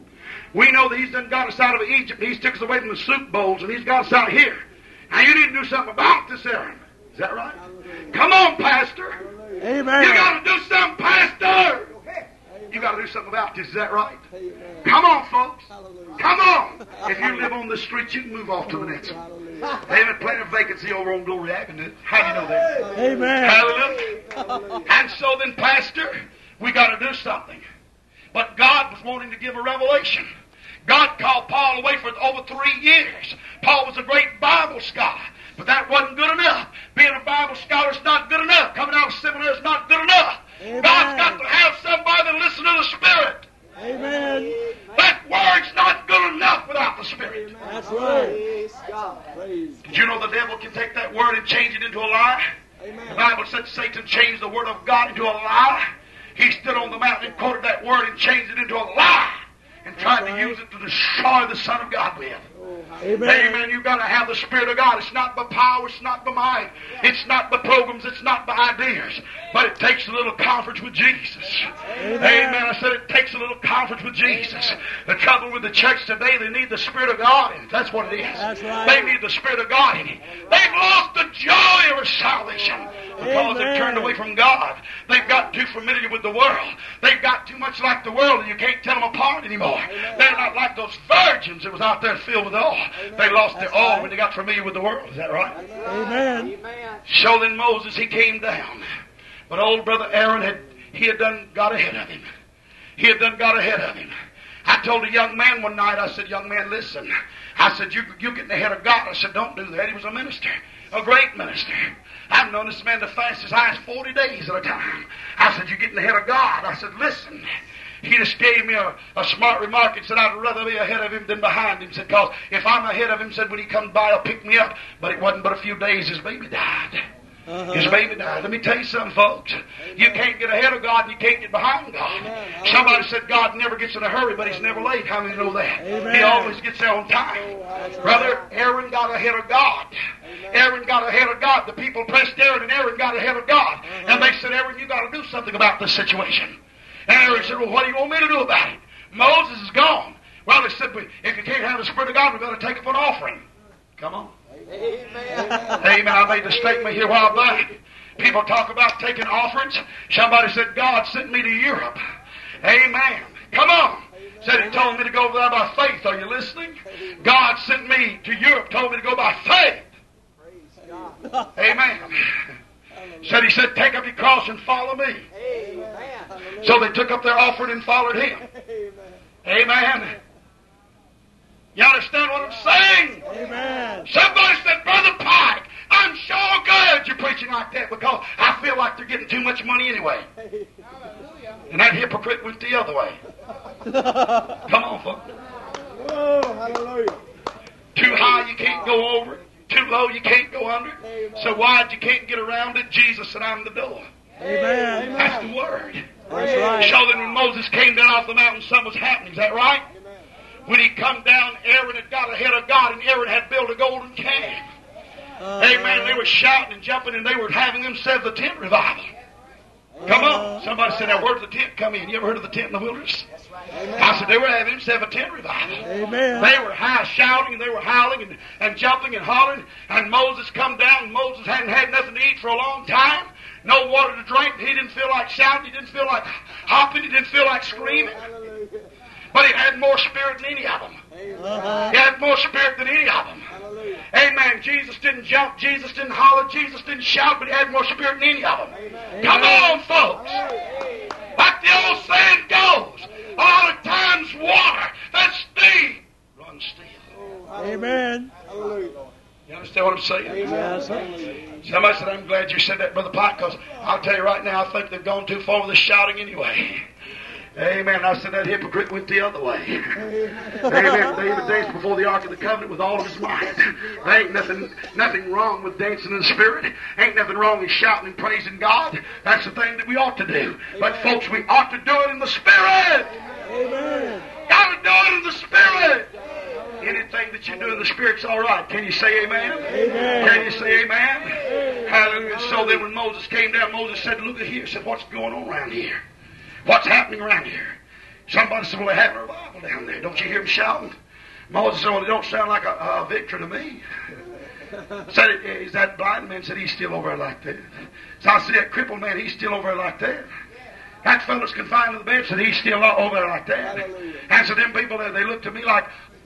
Speaker 1: We know that he's done got us out of Egypt, and he's took us away from the soup bowls, and he's got us out here. Now you need to do something about this, Aaron. Is that right? Come on, Pastor.
Speaker 3: Amen.
Speaker 1: You got to do something, Pastor. You got to do something about this. Is that right? Come on, folks. Come on. If you live on the street, you can move off to the next one. They haven't plenty of vacancy over on Glory Avenue. How do you know that?
Speaker 3: Amen.
Speaker 1: Hallelujah. And so then, Pastor, we got to do something. But God was wanting to give a revelation. God called Paul away for over three years. Paul was a great Bible scholar. But that wasn't good enough. Being a Bible scholar is not good enough. Coming out of seminary is not good enough.
Speaker 3: Amen.
Speaker 1: God's got to have somebody that listen to the Spirit.
Speaker 3: Amen.
Speaker 1: That word's not good enough without the Spirit.
Speaker 3: That's right.
Speaker 2: Praise God. Praise
Speaker 1: Did you know the devil can take that word and change it into a lie? The
Speaker 2: Amen.
Speaker 1: Bible said Satan changed the word of God into a lie. He stood on the mountain and quoted that word and changed it into a lie and tried to use it to destroy the Son of God with.
Speaker 3: Amen.
Speaker 1: Amen. You've got to have the Spirit of God. It's not by power. It's not by might. It's not by programs. It's not by ideas. But it takes a little conference with Jesus.
Speaker 3: Amen.
Speaker 1: Amen. I said it takes a little conference with Jesus. The trouble with the church today, they need the Spirit of God in it. That's what it is.
Speaker 3: That's right.
Speaker 1: They need the Spirit of God in it. They've lost the joy of their salvation because they've
Speaker 3: Amen.
Speaker 1: turned away from God. They've got too familiar with the world. They've got too much like the world, and you can't tell them apart anymore. They're not like those virgins that was out there filled with oil. They lost their oil when they got familiar with the world. Is that right?
Speaker 3: Amen.
Speaker 1: So then Moses, he came down. But old brother Aaron, had he had done got ahead of him. He had done got ahead of him. I told a young man one night, I said, young man, listen. I said, you, you're getting ahead of God. I said, don't do that. He was a minister, a great minister. I've known this man to fast as high as forty days at a time. I said, you're getting ahead of God. I said, listen. He just gave me a, a smart remark and said, I'd rather be ahead of him than behind him. Said, because if I'm ahead of him, said, when he comes by, he'll pick me up. But it wasn't but a few days, his baby died.
Speaker 3: Uh-huh.
Speaker 1: His baby died. Let me tell you something, folks. You can't get ahead of God and you can't get behind God. Somebody said God never gets in a hurry, but he's never late. How many know that?
Speaker 3: Amen.
Speaker 1: He always gets there on time. Brother, Aaron got ahead of God. Aaron got ahead of God. The people pressed Aaron, and Aaron got ahead of God. And they said, Aaron, you got to do something about this situation. And Aaron said, well, what do you want me to do about it? Moses is gone. Well, they said, if you can't have the Spirit of God, we've got to take up an offering. Come on.
Speaker 2: Amen.
Speaker 1: Amen. I made the statement here a while back. People talk about taking offerings. Somebody said, God sent me to Europe. Amen. Come on. Said he told me to go there by faith. Are you listening? God sent me to Europe, told me to go by faith. Amen. Said he said, take up your cross and follow me.
Speaker 2: Amen.
Speaker 1: So they took up their offering and followed him. Amen. You understand what I'm saying?
Speaker 3: Amen.
Speaker 1: Somebody said, Brother Pike, I'm sure glad you're preaching like that because I feel like they're getting too much money anyway. And that hypocrite went the other way. Come on, folks.
Speaker 2: Oh, hallelujah.
Speaker 1: Too high, you can't go over it. Too low, you can't go under it. So wide, you can't get around it. Jesus said, I'm the door.
Speaker 3: Amen.
Speaker 1: That's the word.
Speaker 3: That's right.
Speaker 1: So then when Moses came down off the mountain, something was happening. Is that right? When he come down, Aaron had got ahead of God, and Aaron had built a golden calf.
Speaker 3: Uh,
Speaker 1: Amen. They were shouting and jumping, and they were having themselves a tent revival. Come on. Somebody said, now where'd the tent come in? You ever heard of the tent in the wilderness? I said, they were having themselves a tent revival.
Speaker 3: Amen.
Speaker 1: They were high shouting, and they were howling, and, and jumping and hollering, and Moses come down, and Moses hadn't had nothing to eat for a long time. No water to drink. He didn't feel like shouting. He didn't feel like hopping. He didn't feel like screaming. But he had more spirit than any of them.
Speaker 3: Uh-huh.
Speaker 1: He had more spirit than any of them.
Speaker 2: Hallelujah.
Speaker 1: Amen. Jesus didn't jump. Jesus didn't holler. Jesus didn't shout, but he had more spirit than any of them.
Speaker 2: Amen.
Speaker 1: Come on, folks. Like the old saying goes, all the time's water that's deep runs still.
Speaker 3: Amen.
Speaker 2: Hallelujah.
Speaker 1: You understand what I'm saying?
Speaker 3: Yes, sir.
Speaker 1: Somebody said, I'm glad you said that, Brother Pike, because I'll tell you right now, I think they've gone too far with the shouting anyway. Amen. I said that hypocrite went the other way. Amen. David danced before the Ark of the Covenant with all of his might. There ain't nothing nothing wrong with dancing in the Spirit. Ain't nothing wrong with shouting and praising God. That's the thing that we ought to do. But folks, we ought to do it in the Spirit.
Speaker 2: Amen.
Speaker 1: Got to do it in the Spirit. Anything that you do in the Spirit's all right. Can you say amen?
Speaker 2: Amen.
Speaker 1: Can you say amen? Hallelujah. So then when Moses came down, Moses said, look at here. He said, what's going on around here? What's happening around here? Somebody said, well, they're having a revival down there. Don't you hear them shouting? Moses said, well, it don't sound like a, a victory to me. Said, is that blind man? Said, he's still over there like that. So I said, that crippled man, he's still over there like that. That fellow's confined to the bed. Said, he's still over there like that.
Speaker 2: Hallelujah.
Speaker 1: And so them people, they, they looked at me like,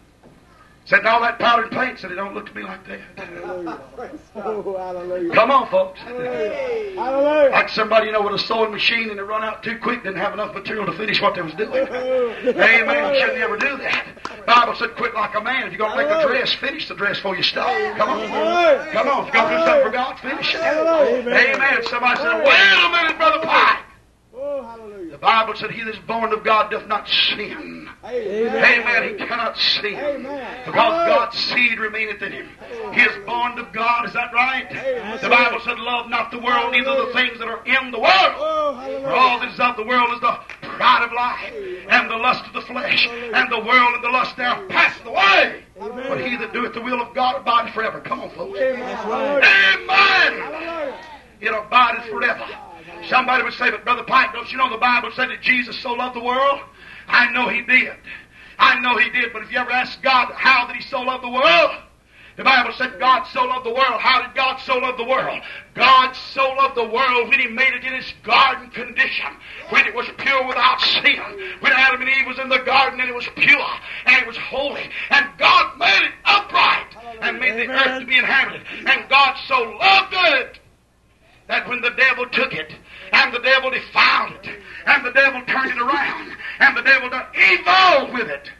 Speaker 1: said, all that powder and paint, said, it don't look to me like that.
Speaker 2: Hallelujah. Oh, hallelujah.
Speaker 1: Come on, folks.
Speaker 2: Hallelujah. Hallelujah.
Speaker 1: Like somebody, you know, with a sewing machine and they run out too quick, didn't have enough material to finish what they was doing. Amen. Shouldn't ever do that. Bible said, quit like a man. If you're going to make a dress, finish the dress before you stop. Come on. Come on. If you're going to do something for God, finish it. Amen. Somebody said, wait a minute, Brother Pike.
Speaker 2: Oh, hallelujah.
Speaker 1: The Bible said, he that is born of God doth not sin. Amen. He cannot sin.
Speaker 2: Amen.
Speaker 1: Because God's seed remaineth in him. He is born of God. Is that right? The Bible said, love not the world, neither the things that are in the world.
Speaker 2: Oh,
Speaker 1: For all
Speaker 2: hallelujah.
Speaker 1: that is of the world is the pride of life, and the lust of the flesh, and the world and the lust thereof passeth away. But he that doeth the will of God abideth forever. Come on, folks.
Speaker 2: That's
Speaker 1: Amen.
Speaker 2: Hallelujah.
Speaker 1: It abideth forever. Somebody would say, but Brother Pike, don't you know the Bible said that Jesus so loved the world? I know he did. I know he did, but if you ever ask God how did he so love the world? The Bible said God so loved the world. How did God so love the world? God so loved the world when he made it in its garden condition, when it was pure without sin, when Adam and Eve was in the garden and it was pure and it was holy, and God made it upright and made the earth to be inhabited, and God so loved it that when the devil took it, and the devil defiled it, and the devil turned it around, and the devil done evil with it.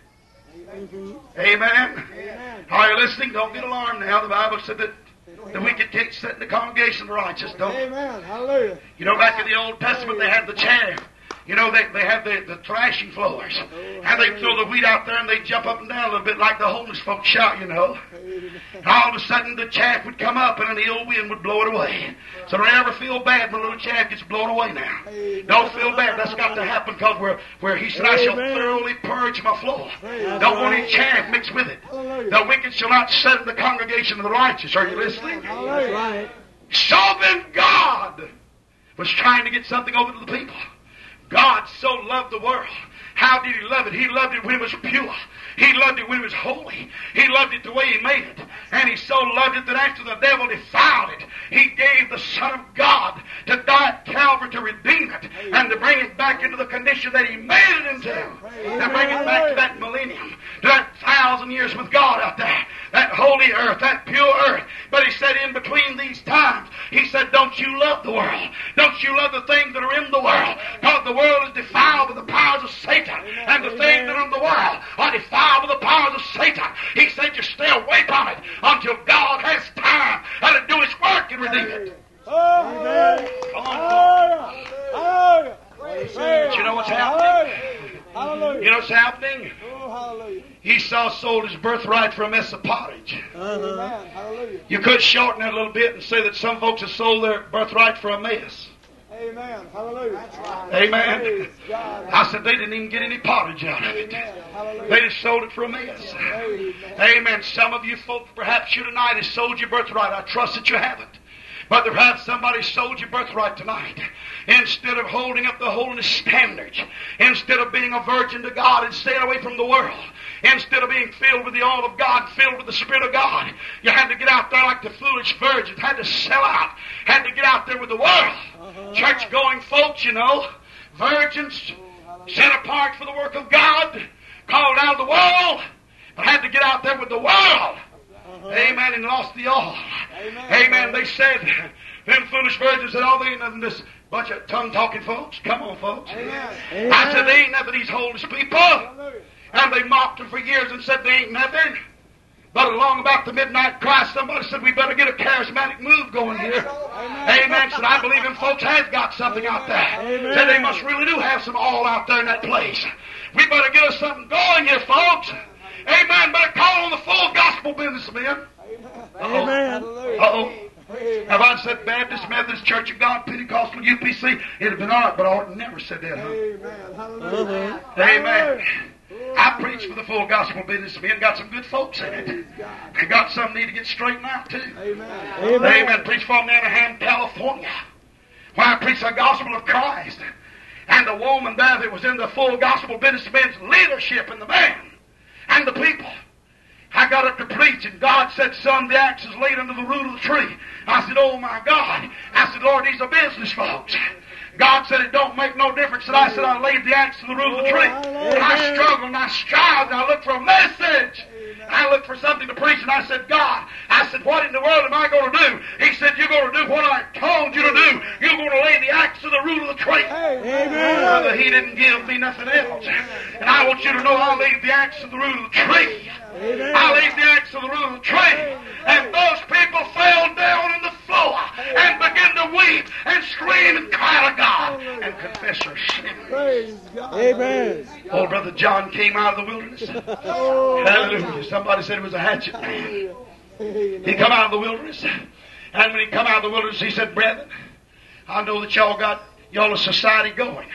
Speaker 1: Amen.
Speaker 2: Amen.
Speaker 1: Are you listening? Don't get alarmed now. The Bible said that the wicked can't sit in the congregation of the righteous. Don't.
Speaker 2: Amen. Hallelujah.
Speaker 1: You know, back in the Old Testament, they had the chaff. You know, they, they had the, the thrashing floors. And they throw the wheat out there and they jump up and down a little bit like the homeless folks shout, you know. And all of a sudden the chaff would come up and an ill wind would blow it away. So don't ever feel bad when a little chaff gets blown away now. Don't feel bad. That's got to happen because we're, where he said, I shall thoroughly purge my floor. Don't want any chaff mixed with it. The wicked shall not sit in the congregation of the righteous. Are you listening?
Speaker 2: That's right.
Speaker 1: So then God was trying to get something over to the people. God so loved the world. How did he love it? He loved it when it was pure. He loved it when it was holy. He loved it the way he made it. And he so loved it that after the devil defiled it, he gave the Son of God to die at Calvary to redeem it and to bring it back into the condition that he made it into. To bring it back to that millennium, to that thousand years with God out there, that holy earth, that pure earth. But he said in between these times, he said, don't you love the world? Don't you love the things that are in the world? Because the world is defiled with the powers of Satan. And the things that are in the world are defiled with the powers of Satan. He said you stay away from it until God has time to do his work and redeem it.
Speaker 2: Amen.
Speaker 1: Come on,
Speaker 2: Hallelujah.
Speaker 1: but you know what's happening?
Speaker 2: Hallelujah.
Speaker 1: You know what's happening?
Speaker 2: Oh, hallelujah.
Speaker 1: Esau sold his birthright for a mess of porridge.
Speaker 2: Amen. Hallelujah.
Speaker 1: You could shorten it a little bit and say that some folks have sold their birthright for a mess.
Speaker 2: Amen. Hallelujah. That's right.
Speaker 1: Amen.
Speaker 2: Praise God.
Speaker 1: I said they didn't even get any porridge out of it.
Speaker 2: Amen. Hallelujah.
Speaker 1: They just sold it for a mess.
Speaker 2: Amen.
Speaker 1: Amen. Some of you folks, perhaps you tonight has sold your birthright. I trust that you haven't. But perhaps somebody sold your birthright tonight. Instead of holding up the holiness standards, instead of being a virgin to God and staying away from the world, instead of being filled with the oil of God, filled with the Spirit of God, you had to get out there like the foolish virgins, had to sell out, had to get out there with the world. Uh-huh. Church-going folks, you know, virgins, set apart for the work of God, called out of the world, but had to get out there with the world. Amen. And lost the all.
Speaker 2: Amen.
Speaker 1: Amen. They said, them foolish virgins said, oh, they ain't nothing, this bunch of tongue-talking folks. Come on, folks.
Speaker 2: Amen.
Speaker 1: I said, they ain't nothing, these holish people.
Speaker 2: Hallelujah.
Speaker 1: And they mocked them for years and said they ain't nothing. But along about the midnight cry, somebody said, we better get a charismatic move going here.
Speaker 2: Amen.
Speaker 1: Amen. Said, I believe them folks has got something out there.
Speaker 3: Amen.
Speaker 1: Said they must really do have some all out there in that place. We better get us something going here, folks. Amen. Better call on the full gospel businessmen. Uh-oh.
Speaker 3: Amen.
Speaker 1: Uh-oh. Have I said Baptist, Methodist, Church of God, Pentecostal, U P C? It'd have been all right, but I would never said that, huh?
Speaker 2: Amen. Hallelujah.
Speaker 1: Amen. I preach for the full gospel businessmen. Got some good folks in it. I got some need to get straightened out, too.
Speaker 2: Amen.
Speaker 3: Amen.
Speaker 1: Amen. Preach from Anaheim, California, where I preach the gospel of Christ. And the woman there that was in the full gospel businessman's leadership, and the man and the people. I got up to preach, and God said, son, the axe is laid under the root of the tree. I said, oh, my God. I said, Lord, these are business folks. God said, it don't make no difference. And I said, I laid the axe to the root of the tree. And I struggled, and I strived, and I looked for a message. I looked for something to preach, and I said, God, I said, what in the world am I going to do? He said, you're going to do what I told you to do. You're going to lay the axe to the root of the tree.
Speaker 3: Amen.
Speaker 1: Brother, he didn't give me nothing else. And I want you to know I laid the axe to the root of the tree.
Speaker 3: Amen.
Speaker 1: I laid the axe to the root of the tree. And those people fell down on the floor and began to weep and scream and cry to God and confess their sin.
Speaker 2: Praise God.
Speaker 3: Amen.
Speaker 1: Old Brother John came out of the wilderness. Hallelujah. Somebody said it was a hatchet man. He come out of the wilderness. And when he come out of the wilderness, he said, brethren, I know that y'all got y'all a society going.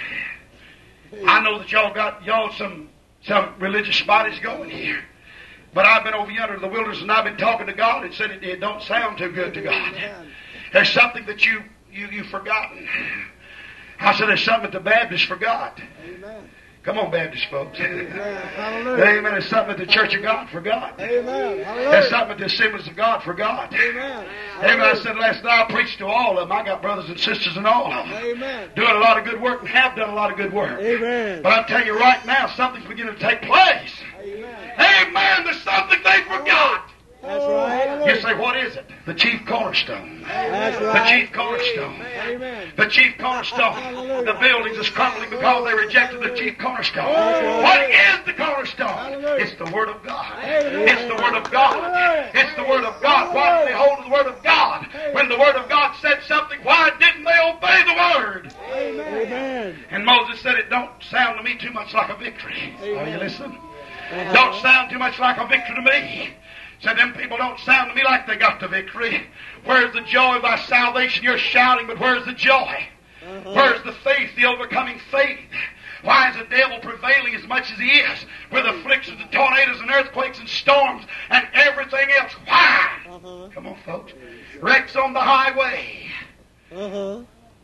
Speaker 1: I know that y'all got y'all some some religious bodies going here. But I've been over yonder in the wilderness, and I've been talking to God, and said it, it don't sound too good to God. There's something that you, you, you've forgotten. I said there's something that the Baptists forgot.
Speaker 2: Amen.
Speaker 1: Come on, Baptist folks.
Speaker 2: Amen. Hallelujah.
Speaker 1: Amen. There's something that the Church of God forgot.
Speaker 2: Amen. Hallelujah.
Speaker 1: There's something that the Assemblies of God forgot.
Speaker 2: Amen.
Speaker 1: Amen. I said last night I preached to all of them. I got brothers and sisters in all of them.
Speaker 2: Amen.
Speaker 1: Doing a lot of good work and have done a lot of good work.
Speaker 3: Amen.
Speaker 1: But I'm telling you right now, something's beginning to take place.
Speaker 2: Amen.
Speaker 1: Amen. There's something they forgot.
Speaker 3: That's right.
Speaker 1: You say, what is it? The chief cornerstone.
Speaker 3: That's
Speaker 1: The
Speaker 3: right.
Speaker 1: chief cornerstone.
Speaker 2: Amen.
Speaker 1: The chief cornerstone. The buildings is crumbling because they rejected the chief cornerstone.
Speaker 2: Hallelujah.
Speaker 1: What is the cornerstone?
Speaker 2: Hallelujah.
Speaker 1: It's the Word of God.
Speaker 2: Hallelujah.
Speaker 1: It's the Word of God. It's the Word of God. Why did they hold the Word of God? When the Word of God said something, why didn't they obey the Word?
Speaker 2: Amen.
Speaker 3: Amen.
Speaker 1: And Moses said, it don't sound to me too much like a victory. Are you
Speaker 2: Amen.
Speaker 1: listening? Don't sound too much like a victory to me. Said, them people don't sound to me like they got the victory. Where's the joy of thy salvation? You're shouting, but where's the joy? Where's the faith, the overcoming faith? Why is the devil prevailing as much as he is with afflictions and tornadoes and earthquakes and storms and everything else? Why?
Speaker 3: Uh-huh.
Speaker 1: Come on, folks. Wrecks on the highway.
Speaker 3: Uh-huh.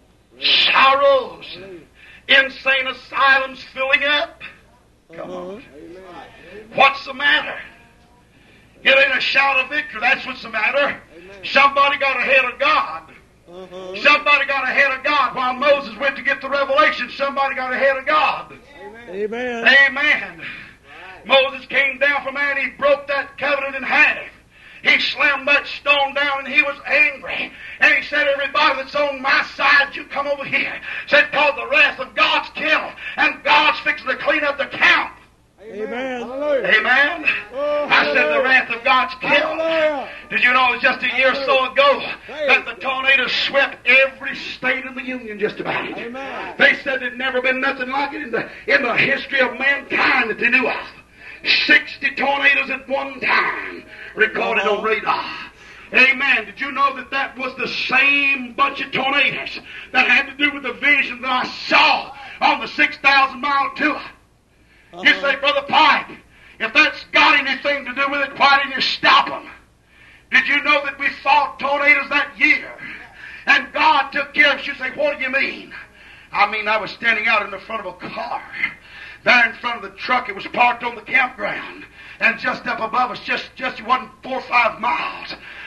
Speaker 1: Sorrows. Insane asylums filling up. Come
Speaker 3: Uh-huh.
Speaker 1: on. What's the matter? It ain't a shout of victory. That's what's the matter. Somebody got ahead of God.
Speaker 3: Uh-huh.
Speaker 1: Somebody got ahead of God. While Moses went to get the revelation, somebody got ahead of God.
Speaker 3: Amen.
Speaker 1: Amen. Moses came down from there and he broke that covenant in half. He slammed that stone down and he was angry. And he said, everybody that's on my side, you come over here. Said, cause the wrath of God's killed. And God's fixing to clean up the camp.
Speaker 3: Amen.
Speaker 2: Hallelujah.
Speaker 1: Amen.
Speaker 2: Oh,
Speaker 1: I said the
Speaker 2: hallelujah.
Speaker 1: wrath of God's killed.
Speaker 2: Hallelujah.
Speaker 1: Did you know it was just a year or so ago that the tornado swept every state in the Union just about it?
Speaker 2: Amen.
Speaker 1: They said there'd never been nothing like it in the, in the history of mankind that they knew of. Sixty tornadoes at one time recorded on radar. Amen. Did you know that that was the same bunch of tornadoes that had to do with the vision that I saw on the six thousand mile tour? You say, Brother Pike, if that's got anything to do with it, why didn't you stop them? Did you know that we fought tornadoes that year? And God took care of us. You say, what do you mean? I mean, I was standing out in the front of a car. There in front of the truck, it was parked on the campground. And just up above us, just, just it wasn't four or five miles.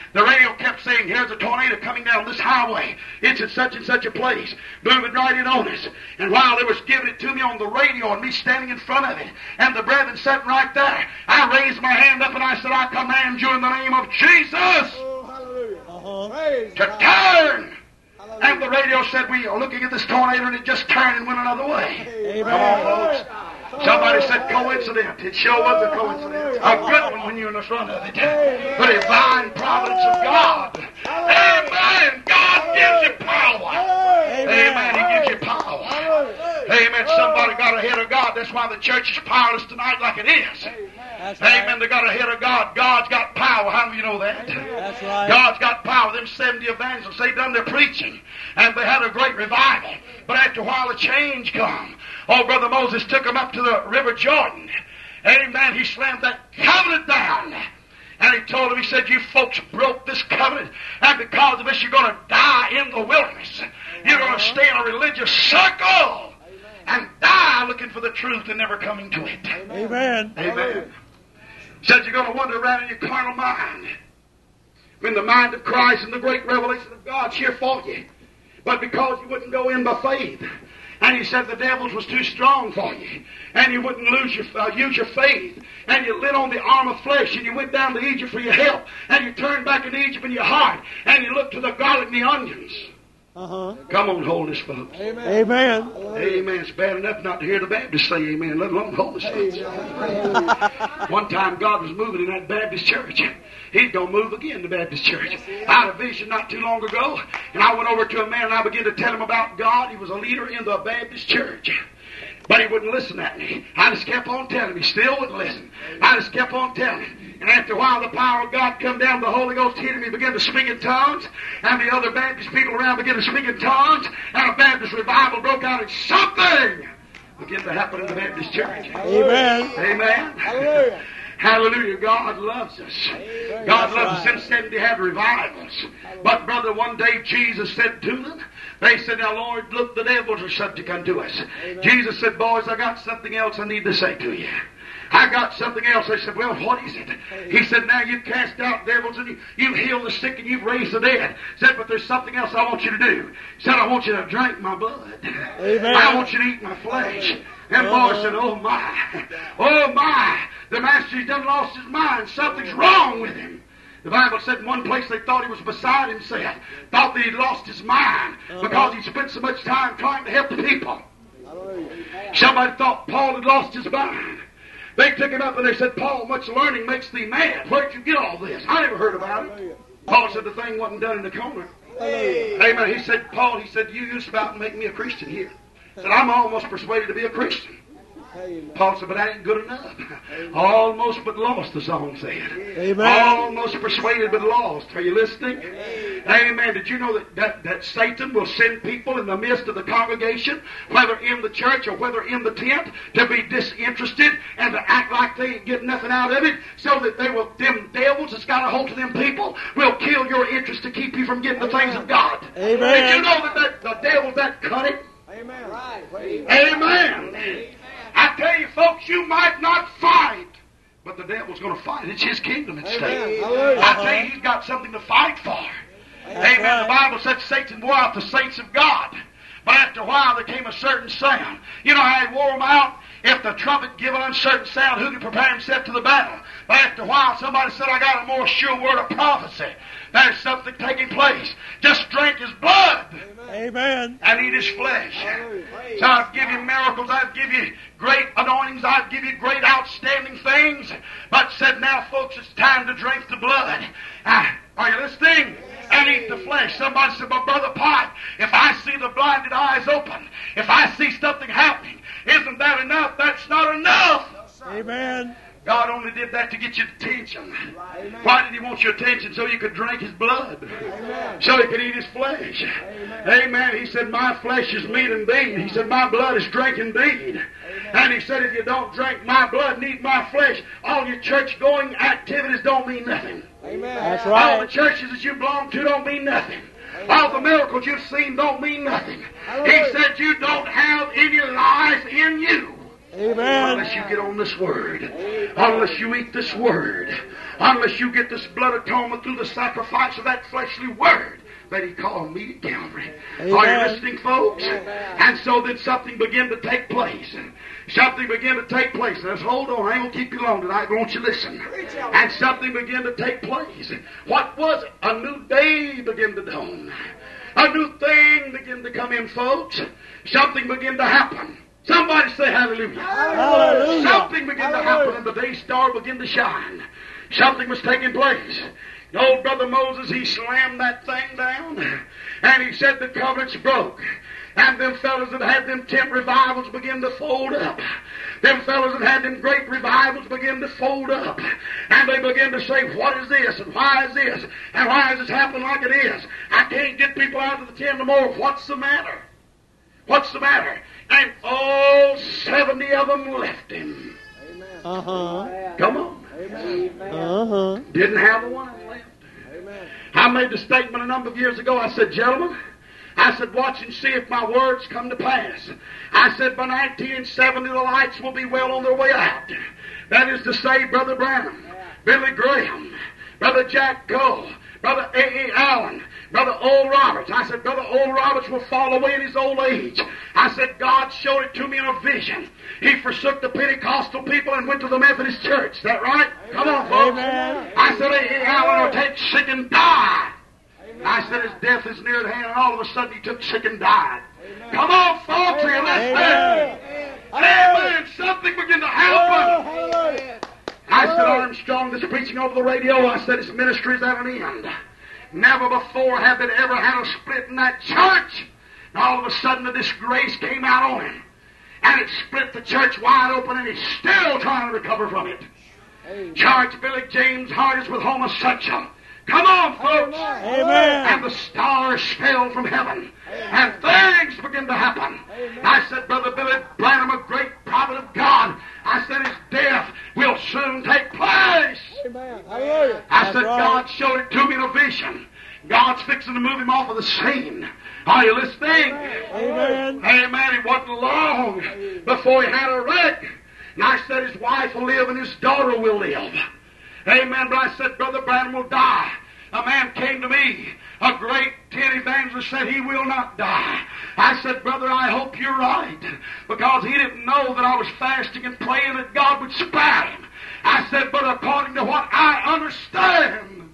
Speaker 1: The radio kept saying, here's a tornado coming down this highway. It's at such and such a place, moving right in on us. And while they was giving it to me on the radio and me standing in front of it, and the brethren sitting right there, I raised my hand up and I said, I command you in the name of Jesus
Speaker 2: Oh, hallelujah.
Speaker 3: Uh-huh.
Speaker 2: Praise
Speaker 1: to
Speaker 2: God.
Speaker 1: turn.
Speaker 2: Hallelujah.
Speaker 1: And the radio said, we are looking at this tornado and it just turned and went another way.
Speaker 3: Amen.
Speaker 1: Come on, folks. Somebody said coincidence. It sure was a coincidence. A good one when you're in the front of it. The divine providence of God. Amen. God gives you power. Amen. He gives you power. Amen. Somebody got ahead of God. That's why the church is powerless tonight like it is.
Speaker 3: That's right.
Speaker 1: Amen. They got ahead of God. God's got power. How do you know that?
Speaker 3: That's right.
Speaker 1: God's got power. Them seventy evangelists, they done their preaching, and they had a great revival. But after a while, a change come. Oh, Brother Moses took them up to the River Jordan. Amen. He slammed that covenant down. And he told them, he said, you folks broke this covenant, and because of this, you're going to die in the wilderness. You're going to stay in a religious circle and die looking for the truth and never coming to it.
Speaker 3: Amen.
Speaker 1: Amen. Said you're going to wander around in your carnal mind when the mind of Christ and the great revelation of God's here for you. But because you wouldn't go in by faith, and he said the devil's was too strong for you, and you wouldn't lose your, uh, use your faith, and you lit on the arm of flesh, and you went down to Egypt for your help, and you turned back into Egypt in your heart, and you looked to the garlic and the onions.
Speaker 3: Uh-huh.
Speaker 1: Come on, holiness, folks.
Speaker 2: Amen.
Speaker 3: Amen.
Speaker 1: Amen. It's bad enough not to hear the Baptist say amen, let alone holiness, folks. One time God was moving in that Baptist church. He's going to move again, the Baptist church. I had a vision not too long ago, and I went over to a man and I began to tell him about God. He was a leader in the Baptist church. But he wouldn't listen at me. I just kept on telling him. He still wouldn't listen. I just kept on telling him. And after a while, the power of God come down. The Holy Ghost hit him. He began to speak in tongues. And the other Baptist people around began to speak in tongues. And a Baptist revival broke out. And something began to happen in the Baptist church.
Speaker 3: Amen.
Speaker 1: Amen.
Speaker 2: Hallelujah.
Speaker 1: Hallelujah. God loves us. God loves us. Since seventy had revivals. But, brother, one day Jesus said to them, they said, now, Lord, look, the devils are subject unto us. Amen. Jesus said, boys, I got something else I need to say to you. I got something else. They said, well, what is it? He said, now you've cast out devils and you, you've healed the sick and you've raised the dead. He said, but there's something else I want you to do. He said, I want you to drink my blood.
Speaker 3: Amen.
Speaker 1: I want you to eat my flesh. And the boy said, oh my, oh my, the master's done lost his mind. Something's wrong with him. The Bible said in one place they thought he was beside himself, thought that he'd lost his mind because he spent so much time trying to help the people. Somebody thought Paul had lost his mind. They took him up and they said, Paul, much learning makes thee mad. Where'd you get all this? I never heard about it. Paul said the thing wasn't done in the corner. Amen. He said, Paul, he said, you used about to make me a Christian here. He said, I'm almost persuaded to be a Christian. Paul said, but that ain't good enough. Almost but lost, the song said.
Speaker 3: Amen.
Speaker 1: Almost persuaded but lost. Are you listening? Amen. Did you know that, that, that Satan will send people in the midst of the congregation, whether in the church or whether in the tent, to be disinterested and to act like they ain't getting nothing out of it, so that they will, them devils that's got a hold of them people will kill your interest to keep you from getting the things of God.
Speaker 3: Amen.
Speaker 1: Did you know that, that the devil's that cunning?
Speaker 2: Amen. Right.
Speaker 1: Amen. I tell you, folks, you might not fight, but the devil's going to fight. It's his kingdom at stake. I tell you, he's got something to fight for. Amen. Right. The Bible said Satan wore out the saints of God. But after a while, there came a certain sound. You know how he wore them out? If the trumpet give an uncertain sound, who can prepare himself to the battle? But after a while, somebody said, I got a more sure word of prophecy. There's something taking place. Just drink his blood.
Speaker 3: Amen.
Speaker 1: And eat his flesh. So I'd give you miracles, I'd give you great anointings, I'd give you great outstanding things. But said, now folks, it's time to drink the blood. Ah, are you listening? And eat the flesh. Somebody said, but Brother Pot, if I see the blinded eyes open, if I see something happening, isn't that enough? That's not enough.
Speaker 3: Amen.
Speaker 1: God only did that to get your attention. Amen. Why did he want your attention? So you could drink his blood. Amen. So he could eat his flesh. Amen. Amen. He said, my flesh is meat indeed. He said, my blood is drink indeed. Amen. And he said, if you don't drink my blood and eat my flesh, all your church-going activities don't mean nothing.
Speaker 2: Amen.
Speaker 3: That's right.
Speaker 1: All the churches that you belong to don't mean nothing. Amen. All the miracles you've seen don't mean nothing. Amen. He said, you don't have any life in you.
Speaker 3: Amen.
Speaker 1: Unless you get on this Word. Unless you eat this Word. Unless you get this blood atonement through the sacrifice of that fleshly Word that He called me to Calvary.
Speaker 3: Amen.
Speaker 1: Are you listening, folks? And so then something began to take place. Something began to take place. Let's hold on. I ain't going to keep you long tonight. Won't you listen? And something began to take place. What was it? A new day began to dawn. A new thing began to come in, folks. Something began to happen. Somebody say hallelujah.
Speaker 3: Hallelujah.
Speaker 1: Something began to happen and the day star began to shine. Something was taking place. Old Brother Moses, he slammed that thing down and he said the covenant's broke. And them fellas that had them tent revivals begin to fold up. Them fellas that had them great revivals begin to fold up. And they begin to say, what is this? And why is this? And why has this happened like it is? I can't get people out of the tent no more. What's the matter? What's the matter? And all seventy of them left him.
Speaker 3: Uh-huh.
Speaker 1: Come on.
Speaker 3: Uh-huh.
Speaker 1: Didn't have one left. I made the statement a number of years ago. I said, gentlemen, I said, watch and see if my words come to pass. I said, by nineteen seventy, the lights will be well on their way out. That is to say, Brother Branham, Billy Graham, Brother Jack Cole, Brother A E Allen, Brother Oral Roberts. I said, Brother Oral Roberts will fall away in his old age. I said, God showed it to me in a vision. He forsook the Pentecostal people and went to the Methodist Church. Is that right? Come on, folks.
Speaker 3: Amen.
Speaker 1: I said, A E Allen will take sick and die. I said his death is near at hand, and all of a sudden he took sick and died. Amen. Come on, folks, are you listening?
Speaker 3: Amen.
Speaker 1: Amen. Something began to happen.
Speaker 3: Hallelujah.
Speaker 1: I said, Armstrong that's preaching over the radio, I said his ministry is at an end. Never before have they ever had a split in that church. And all of a sudden a disgrace came out on him. And it split the church wide open, and he's still trying to recover from it. Amen. Charged Billy James Hardis with homosexual. Come on, folks.
Speaker 3: Amen.
Speaker 1: And the stars fell from heaven. Amen. And things began to happen. Amen. I said, Brother Billy Branham, a great prophet of God, I said his death will soon take place.
Speaker 3: Amen. Hallelujah.
Speaker 1: I
Speaker 3: That's
Speaker 1: said,
Speaker 3: right.
Speaker 1: God showed it to me in a vision. God's fixing to move him off of the scene. Are you listening?
Speaker 3: Amen.
Speaker 1: Amen. It wasn't long before he had a wreck. And I said his wife will live and his daughter will live. Amen. But I said, Brother Branham will die. A man came to me, a great tent evangelist, said he will not die. I said, Brother, I hope you're right, because he didn't know that I was fasting and praying that God would spare him. I said, but according to what I understand,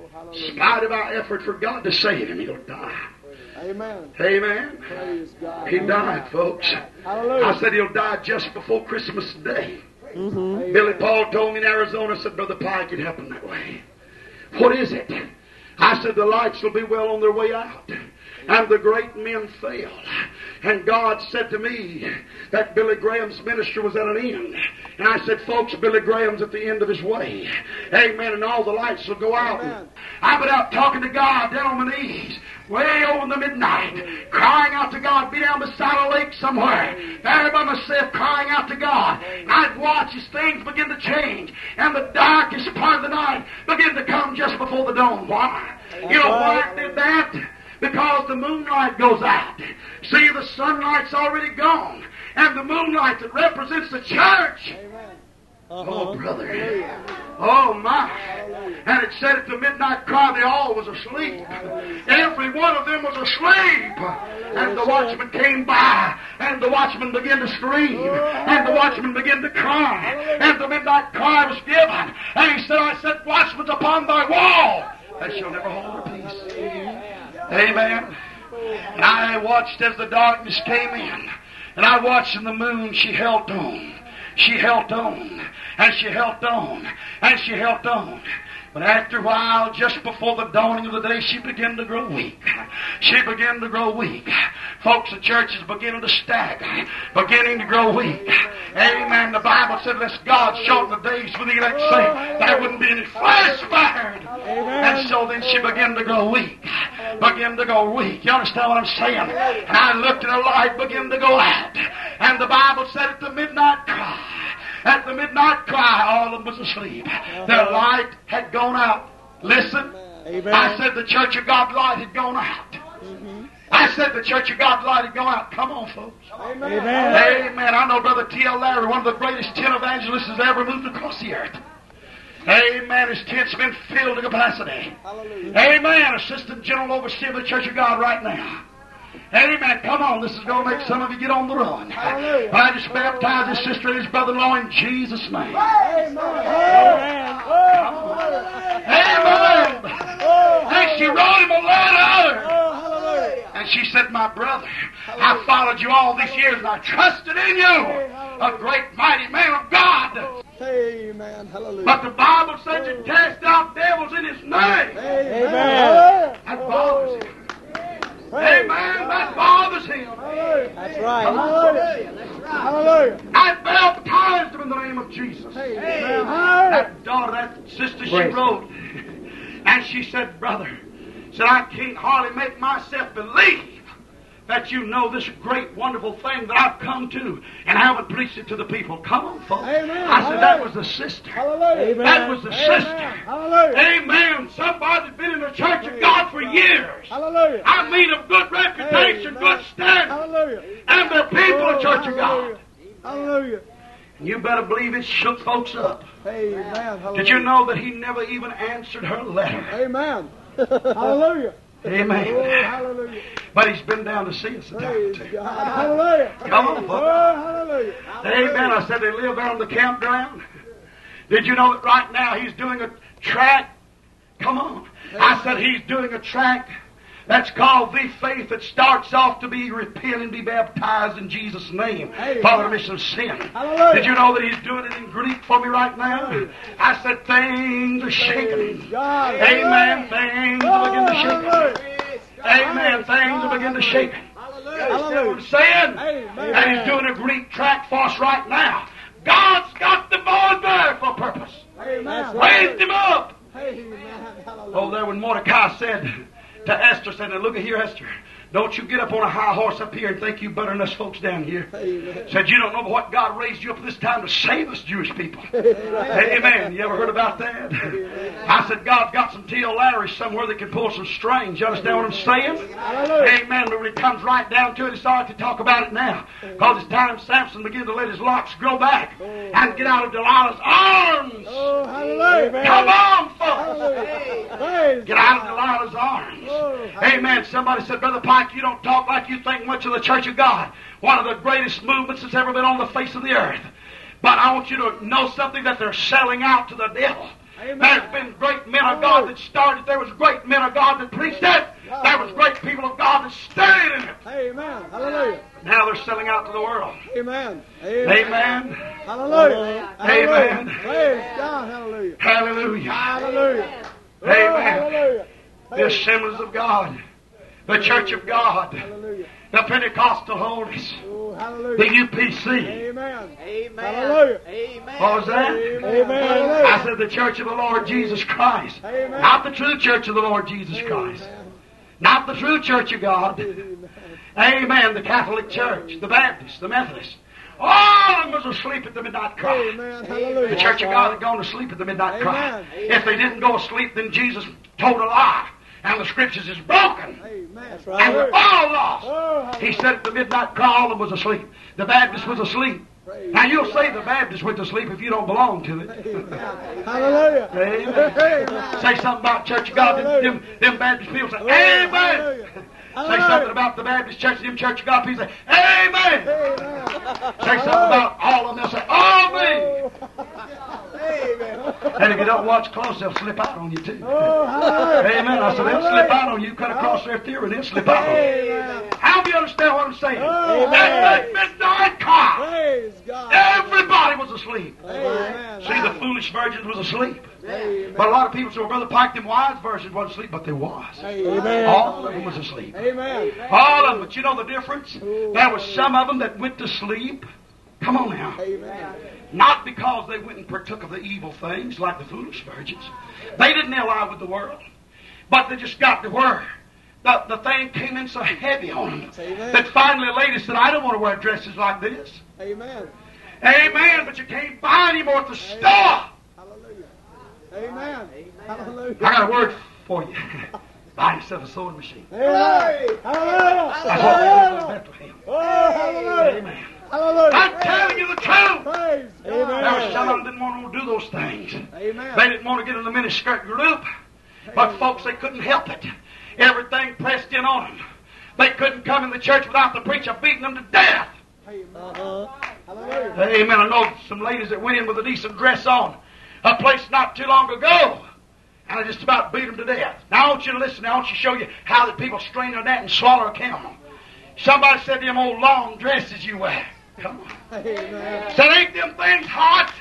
Speaker 1: in spite of our effort for God to save him, he'll die.
Speaker 2: Amen.
Speaker 1: Amen.
Speaker 2: Praise God.
Speaker 1: He died, folks.
Speaker 2: Hallelujah.
Speaker 1: I said he'll die just before Christmas Day.
Speaker 3: Mm-hmm.
Speaker 1: Billy Paul told me in Arizona, said, Brother Pike, it happened that way. What is it? I said, the lights will be well on their way out. And the great men failed. And God said to me that Billy Graham's ministry was at an end. And I said, folks, Billy Graham's at the end of his way. Amen. And all the lights will go out.
Speaker 2: Amen.
Speaker 1: I've been out talking to God down on my knees, way over in the midnight, crying out to God, be down beside a lake somewhere, there by myself, crying out to God. And I'd watch as things begin to change, and the darkest part of the night begin to come just before the dawn. Why? You know why it did that? Because the moonlight goes out. See, the sunlight's already gone, and the moonlight that represents the church.
Speaker 3: Uh-huh.
Speaker 1: Oh, brother. Oh, my. And it said at the midnight cry, they all was asleep. Every one of them was asleep. And the watchman came by, and the watchman began to scream, and the watchman began to cry, and the midnight cry was given. And he said, I set watchmen upon thy wall, that shall never hold their peace. Amen. And I watched as the darkness came in, and I watched in the moon, she held on. She held on, and she held on, and she held on. But after a while, just before the dawning of the day, she began to grow weak. She began to grow weak. Folks, the church is beginning to stagger, beginning to grow weak. Amen. The Bible said, lest God shorten the days for the elect's sake, there wouldn't be any flesh spared. And so then she began to grow weak. Began to go weak. You understand what I'm saying? And I looked and the light began to go out. And the Bible said at the midnight cry, at the midnight cry, all of them was asleep. Their light had gone out. Listen,
Speaker 3: Amen.
Speaker 1: I said the Church of God light had gone out.
Speaker 3: Mm-hmm.
Speaker 1: I said the Church of God's light had gone out. Come on, folks.
Speaker 2: Amen.
Speaker 3: Amen.
Speaker 1: Amen. I know Brother T L Larry, one of the greatest tent evangelists that's ever moved across the earth. Amen. His tent's been filled to capacity.
Speaker 2: Hallelujah.
Speaker 1: Amen. Assistant General Overseer of the Church of God right now. Amen. Come on. This is going to make some of you get on the run.
Speaker 2: Hallelujah.
Speaker 1: I just baptized his sister and his brother-in-law in Jesus' name.
Speaker 2: Amen.
Speaker 3: Amen.
Speaker 2: Oh, hallelujah.
Speaker 1: Amen.
Speaker 2: Oh,
Speaker 1: And she wrote him a letter.
Speaker 2: oh, hallelujah.
Speaker 1: And she said, my brother, I followed you all these years and I trusted in you. A great, mighty man of God.
Speaker 2: Amen. Hallelujah.
Speaker 1: But the Bible says you cast out devils in his name.
Speaker 2: Amen.
Speaker 1: That bothers him. Amen. That bothers him.
Speaker 3: That's right.
Speaker 2: Hallelujah. Hallelujah.
Speaker 1: I baptized him in the name of Jesus.
Speaker 2: Amen.
Speaker 1: That daughter, that sister, she wrote. And she said, brother, said, I can't hardly make myself believe that you know this great, wonderful thing that I've come to and haven't preached it to the people. Come on, folks.
Speaker 2: Amen.
Speaker 1: I said, that was the sister.
Speaker 2: Hallelujah.
Speaker 1: That was the sister.
Speaker 2: Hallelujah.
Speaker 1: Amen. Somebody's been in the Church of God for years.
Speaker 2: Hallelujah.
Speaker 1: I mean, of good reputation,
Speaker 2: Amen.
Speaker 1: good standing.
Speaker 2: Hallelujah.
Speaker 1: And they're people of
Speaker 2: Oh,
Speaker 1: Church of God.
Speaker 2: hallelujah. Hallelujah.
Speaker 1: You better believe it shook folks up.
Speaker 2: Amen. Hallelujah.
Speaker 1: Did you know that he never even answered her letter?
Speaker 2: Amen. Hallelujah.
Speaker 1: Amen.
Speaker 2: Oh, hallelujah.
Speaker 1: But he's been down to see us a time or
Speaker 2: Praise
Speaker 1: two.
Speaker 2: God. Hallelujah.
Speaker 1: Come on,
Speaker 2: Oh,
Speaker 1: folks.
Speaker 2: hallelujah.
Speaker 1: Amen. I said they live there on the campground. Did you know that right now he's doing a track? Come on. I said he's doing a track that's called the faith that starts off to be repent and be baptized in Jesus' name
Speaker 2: Amen.
Speaker 1: for the remission of sin.
Speaker 2: Hallelujah.
Speaker 1: Did you know that he's doing it in Greek for me right now? I said things are shaking.
Speaker 2: Praise God.
Speaker 1: Amen. Things
Speaker 2: Oh,
Speaker 1: will begin to shake.
Speaker 2: hallelujah.
Speaker 1: Amen. Things will begin to shake. You understand what I'm saying?
Speaker 2: Amen.
Speaker 1: And he's doing a Greek track for us right now. God's got the boy there for a purpose.
Speaker 2: Amen.
Speaker 1: Raised him up.
Speaker 2: Amen. Hallelujah.
Speaker 1: Oh, there when Mordecai said to Esther, said, now look at here, Esther. Don't you get up on a high horse up here and think you better than us folks down here.
Speaker 2: Amen.
Speaker 1: Said, you don't know what God raised you up this time to save us Jewish people. Amen. You ever heard about that? I said, God's got some T L Larrys somewhere that can pull some strings. You understand what I'm saying?
Speaker 2: Hallelujah.
Speaker 1: Amen. But when it comes right down to it, it's hard to talk about it now. Because it's time Samson began to let his locks grow back and get out of Delilah's arms.
Speaker 2: Oh, hallelujah.
Speaker 1: Come on, folks.
Speaker 2: Hallelujah. Praise
Speaker 1: Get out of Delilah's arms.
Speaker 2: Oh,
Speaker 1: Amen. Somebody said, Brother Pike, you don't talk like you think much of the Church of God. One of the greatest movements that's ever been on the face of the earth. But I want you to know something, that they're selling out to the devil.
Speaker 2: Amen.
Speaker 1: There's been great men of God that started. There was great men of God that preached it. There was great people of God that stayed in it.
Speaker 2: Amen. Hallelujah.
Speaker 1: Now they're selling out to the world.
Speaker 2: Amen. Amen.
Speaker 1: Amen.
Speaker 2: Hallelujah.
Speaker 1: Amen.
Speaker 2: Hallelujah. Praise God. Hallelujah.
Speaker 1: Hallelujah.
Speaker 2: Hallelujah. Oh,
Speaker 1: Amen.
Speaker 2: hallelujah.
Speaker 1: The Assemblies of God. The Church of God.
Speaker 2: Hallelujah.
Speaker 1: The Pentecostal Holiness.
Speaker 2: Oh,
Speaker 1: The
Speaker 2: hallelujah.
Speaker 1: U P C.
Speaker 2: Amen.
Speaker 4: Amen.
Speaker 2: Hallelujah.
Speaker 4: Amen.
Speaker 1: What was that?
Speaker 2: Amen.
Speaker 1: I said the Church of the Lord Jesus Christ.
Speaker 2: Amen.
Speaker 1: Not the true Church of the Lord Jesus Christ.
Speaker 2: Amen.
Speaker 1: Not the true Church of God.
Speaker 2: Amen.
Speaker 1: Amen. The Catholic Church, the Baptist, the Methodist. All of them was asleep at the midnight cry.
Speaker 2: Amen.
Speaker 1: The
Speaker 2: Hallelujah.
Speaker 1: Church of God had gone to sleep at the midnight cry.
Speaker 2: Amen.
Speaker 1: If they didn't go to sleep, then Jesus told a lie. And the Scriptures is broken.
Speaker 2: Amen. That's
Speaker 1: And we're all lost.
Speaker 2: Oh,
Speaker 1: He said at the midnight cry, all of them was asleep. The Baptist was asleep. Now you'll say the Baptist went to sleep if you don't belong to it.
Speaker 2: Hallelujah.
Speaker 1: Amen.
Speaker 2: Amen.
Speaker 1: Say something about Church of God. Them, them, them Baptist people say,
Speaker 2: Oh,
Speaker 1: Amen.
Speaker 2: hallelujah.
Speaker 1: Say something about the Baptist Church. Them Church of God people say, Amen.
Speaker 2: Amen.
Speaker 1: Say something about all of them. They'll say, Amen.
Speaker 2: Amen.
Speaker 1: And if you don't watch close, they'll slip out on you too.
Speaker 2: Oh, hallelujah.
Speaker 1: Amen. I said, they'll slip out on you. Cut across their theory and they'll slip out on you.
Speaker 2: Amen.
Speaker 1: How do you understand what I'm saying?
Speaker 2: Oh,
Speaker 1: At that midnight cry,
Speaker 2: Praise God.
Speaker 1: everybody was asleep.
Speaker 2: Amen.
Speaker 1: See, the foolish virgins was asleep.
Speaker 2: Amen.
Speaker 1: But a lot of people say, well, Brother Pike, them wise virgins wasn't asleep, but they was.
Speaker 2: Amen.
Speaker 1: All of them was asleep.
Speaker 2: Amen.
Speaker 1: All of them. But you know the difference? There was some of them that went to sleep. Come on now.
Speaker 2: Amen.
Speaker 1: Not because they went and partook of the evil things like the foolish virgins. They didn't ally with the world. But they just got to where the, the thing came in so heavy on them
Speaker 2: Amen.
Speaker 1: that finally a lady said, I don't want to wear dresses like this.
Speaker 2: Amen.
Speaker 1: Amen. But you can't buy any more at the store.
Speaker 2: Hallelujah. Amen. Hallelujah.
Speaker 1: I got a word for you. Buy yourself a sewing machine.
Speaker 2: Amen. Hallelujah.
Speaker 1: That's what we did in Bethlehem.
Speaker 2: Oh, hallelujah.
Speaker 1: Amen.
Speaker 2: Hallelujah.
Speaker 1: I'm telling you the truth.
Speaker 2: Praise
Speaker 1: There was
Speaker 2: God.
Speaker 1: some of them didn't want to do those things.
Speaker 2: Amen.
Speaker 1: They didn't want to get in the miniskirt group. But folks, they couldn't help it. Everything pressed in on them. They couldn't come in the church without the preacher beating them to death.
Speaker 2: Uh-huh. Hallelujah.
Speaker 1: Amen. I know some ladies that went in with a decent dress on a place not too long ago, and I just about beat them to death. Now I want you to listen. I want you to show you how that people strain their net and swallow a camel. Somebody said them old long dresses you wear. Come on.
Speaker 2: Amen.
Speaker 1: Said, ain't them things hot?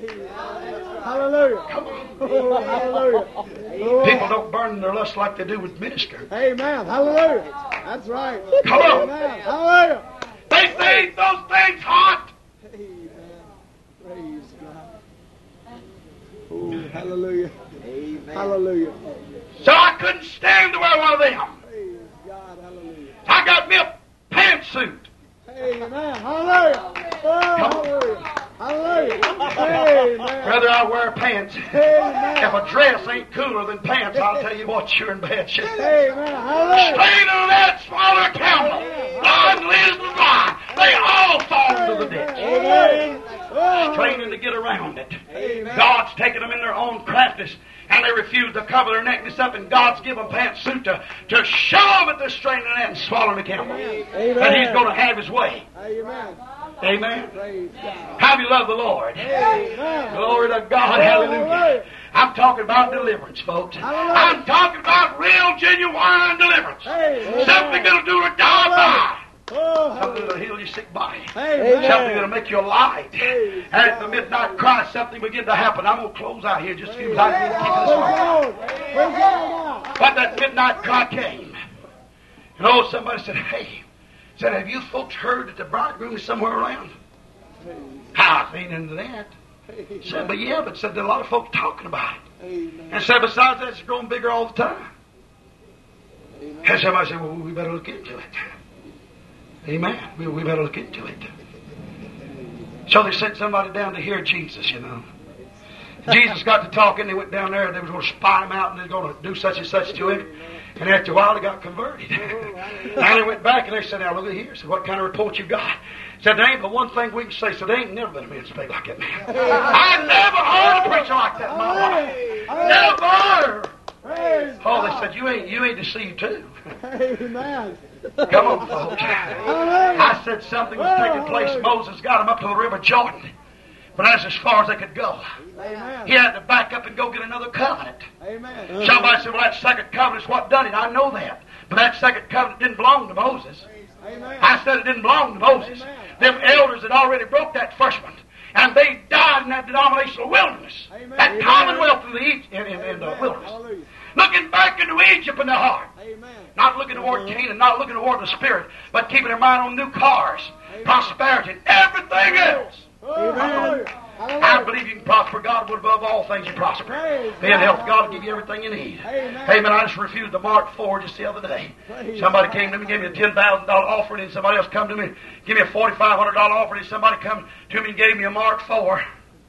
Speaker 2: Hallelujah.
Speaker 1: Come on.
Speaker 2: Oh, hallelujah. Oh.
Speaker 1: People don't burn their lust like they do with miniskirts.
Speaker 2: Amen. Hallelujah. That's right.
Speaker 1: Come on.
Speaker 2: Amen. Hallelujah.
Speaker 1: They say ain't those things hot?
Speaker 2: Amen. Praise God. Oh, hallelujah. Amen. Hallelujah.
Speaker 1: So I couldn't stand to wear one of them.
Speaker 2: Praise God. Hallelujah.
Speaker 1: I got me a pantsuit.
Speaker 2: Amen. Hallelujah. Oh, hallelujah. Hallelujah. Amen.
Speaker 1: Rather I wear pants.
Speaker 2: Amen.
Speaker 1: If a dress ain't cooler than pants, I'll tell you what, you're in bad shape.
Speaker 2: Amen. Hallelujah.
Speaker 1: Strain of that smaller camel. God lives the lie. They all fall into the ditch.
Speaker 2: Amen. Oh,
Speaker 1: Straining to get around it.
Speaker 2: Amen.
Speaker 1: God's taken them in their own craftiness, and they refuse to cover their neckness up, and God's given them pantsuit to, to show them that they're straining that and swallowing the camel.
Speaker 2: Amen.
Speaker 1: That He's going to have His way.
Speaker 2: Amen.
Speaker 1: Amen.
Speaker 2: Praise God.
Speaker 1: How do you love the Lord?
Speaker 2: Amen.
Speaker 1: Glory to God. Hallelujah. I'm talking about deliverance, folks.
Speaker 2: Hallelujah.
Speaker 1: I'm talking about real, genuine deliverance.
Speaker 2: Amen.
Speaker 1: Something that'll do a job by.
Speaker 2: Oh,
Speaker 1: Something
Speaker 2: hallelujah.
Speaker 1: that'll heal your sick body.
Speaker 2: Amen.
Speaker 1: Something that'll make you alive.
Speaker 2: Praise
Speaker 1: And at the
Speaker 2: God.
Speaker 1: midnight cry, something begin to happen. I'm going to close out here just a few
Speaker 2: Praise
Speaker 1: minutes. I can keep
Speaker 2: God.
Speaker 1: this on.
Speaker 2: Praise God.
Speaker 1: But that midnight cry came. And oh, somebody said, hey, said, have you folks heard that the bridegroom is somewhere around? I ain't into that. Said, but yeah, but said there are a lot of folks talking about it.
Speaker 2: Amen.
Speaker 1: And said, besides that, it's growing bigger all the time.
Speaker 2: Amen.
Speaker 1: And somebody said, well, we better look into it. Amen. We, we better look into it. So they sent somebody down to hear Jesus, you know. Jesus got to talking, they went down there, and they was going to spy him out, and they was going to do such and such to him. And after a while, they got converted. Now they went back, and they said, now look at here. Said, what kind of report you got? Said, there ain't but one thing we can say. So there ain't never been a man speak like that man. I never heard a preacher like that in my life. Never.
Speaker 2: Praise
Speaker 1: Oh,
Speaker 2: God.
Speaker 1: they said, you ain't you ain't deceived too.
Speaker 2: Amen.
Speaker 1: Come on, folks.
Speaker 2: Hallelujah.
Speaker 1: I said something was taking place. Moses got them up to the river Jordan. But that's as far as they could go.
Speaker 2: Amen.
Speaker 1: He had to back up and go get another covenant.
Speaker 2: Amen.
Speaker 1: Somebody said, well, that second covenant's what done it. I know that. But that second covenant didn't belong to Moses.
Speaker 2: Amen.
Speaker 1: I said it didn't belong to Moses.
Speaker 2: Amen.
Speaker 1: Them elders had already broke that first one. And they died in that denominational wilderness.
Speaker 2: Amen.
Speaker 1: That
Speaker 2: Amen.
Speaker 1: commonwealth in the, Egypt, in, in, in the
Speaker 2: Amen.
Speaker 1: wilderness.
Speaker 2: Hallelujah.
Speaker 1: Looking back into Egypt in their heart.
Speaker 2: Amen.
Speaker 1: Not looking toward Canaan, not looking toward the Spirit, but keeping their mind on new cars,
Speaker 2: Amen.
Speaker 1: prosperity, and everything else.
Speaker 2: Oh, hallelujah.
Speaker 1: I
Speaker 2: Hallelujah.
Speaker 1: believe you can prosper. God would above all things you prosper.
Speaker 2: Praise
Speaker 1: Be in
Speaker 2: God.
Speaker 1: health. God will give you everything you need.
Speaker 2: Amen.
Speaker 1: Amen. I just refused the Mark four just the other day.
Speaker 2: Praise
Speaker 1: Somebody
Speaker 2: God.
Speaker 1: came to me, gave me a ten thousand dollars offering, and somebody else come to me, give me a forty-five hundred dollars offering, and somebody come to me and gave me a Mark four.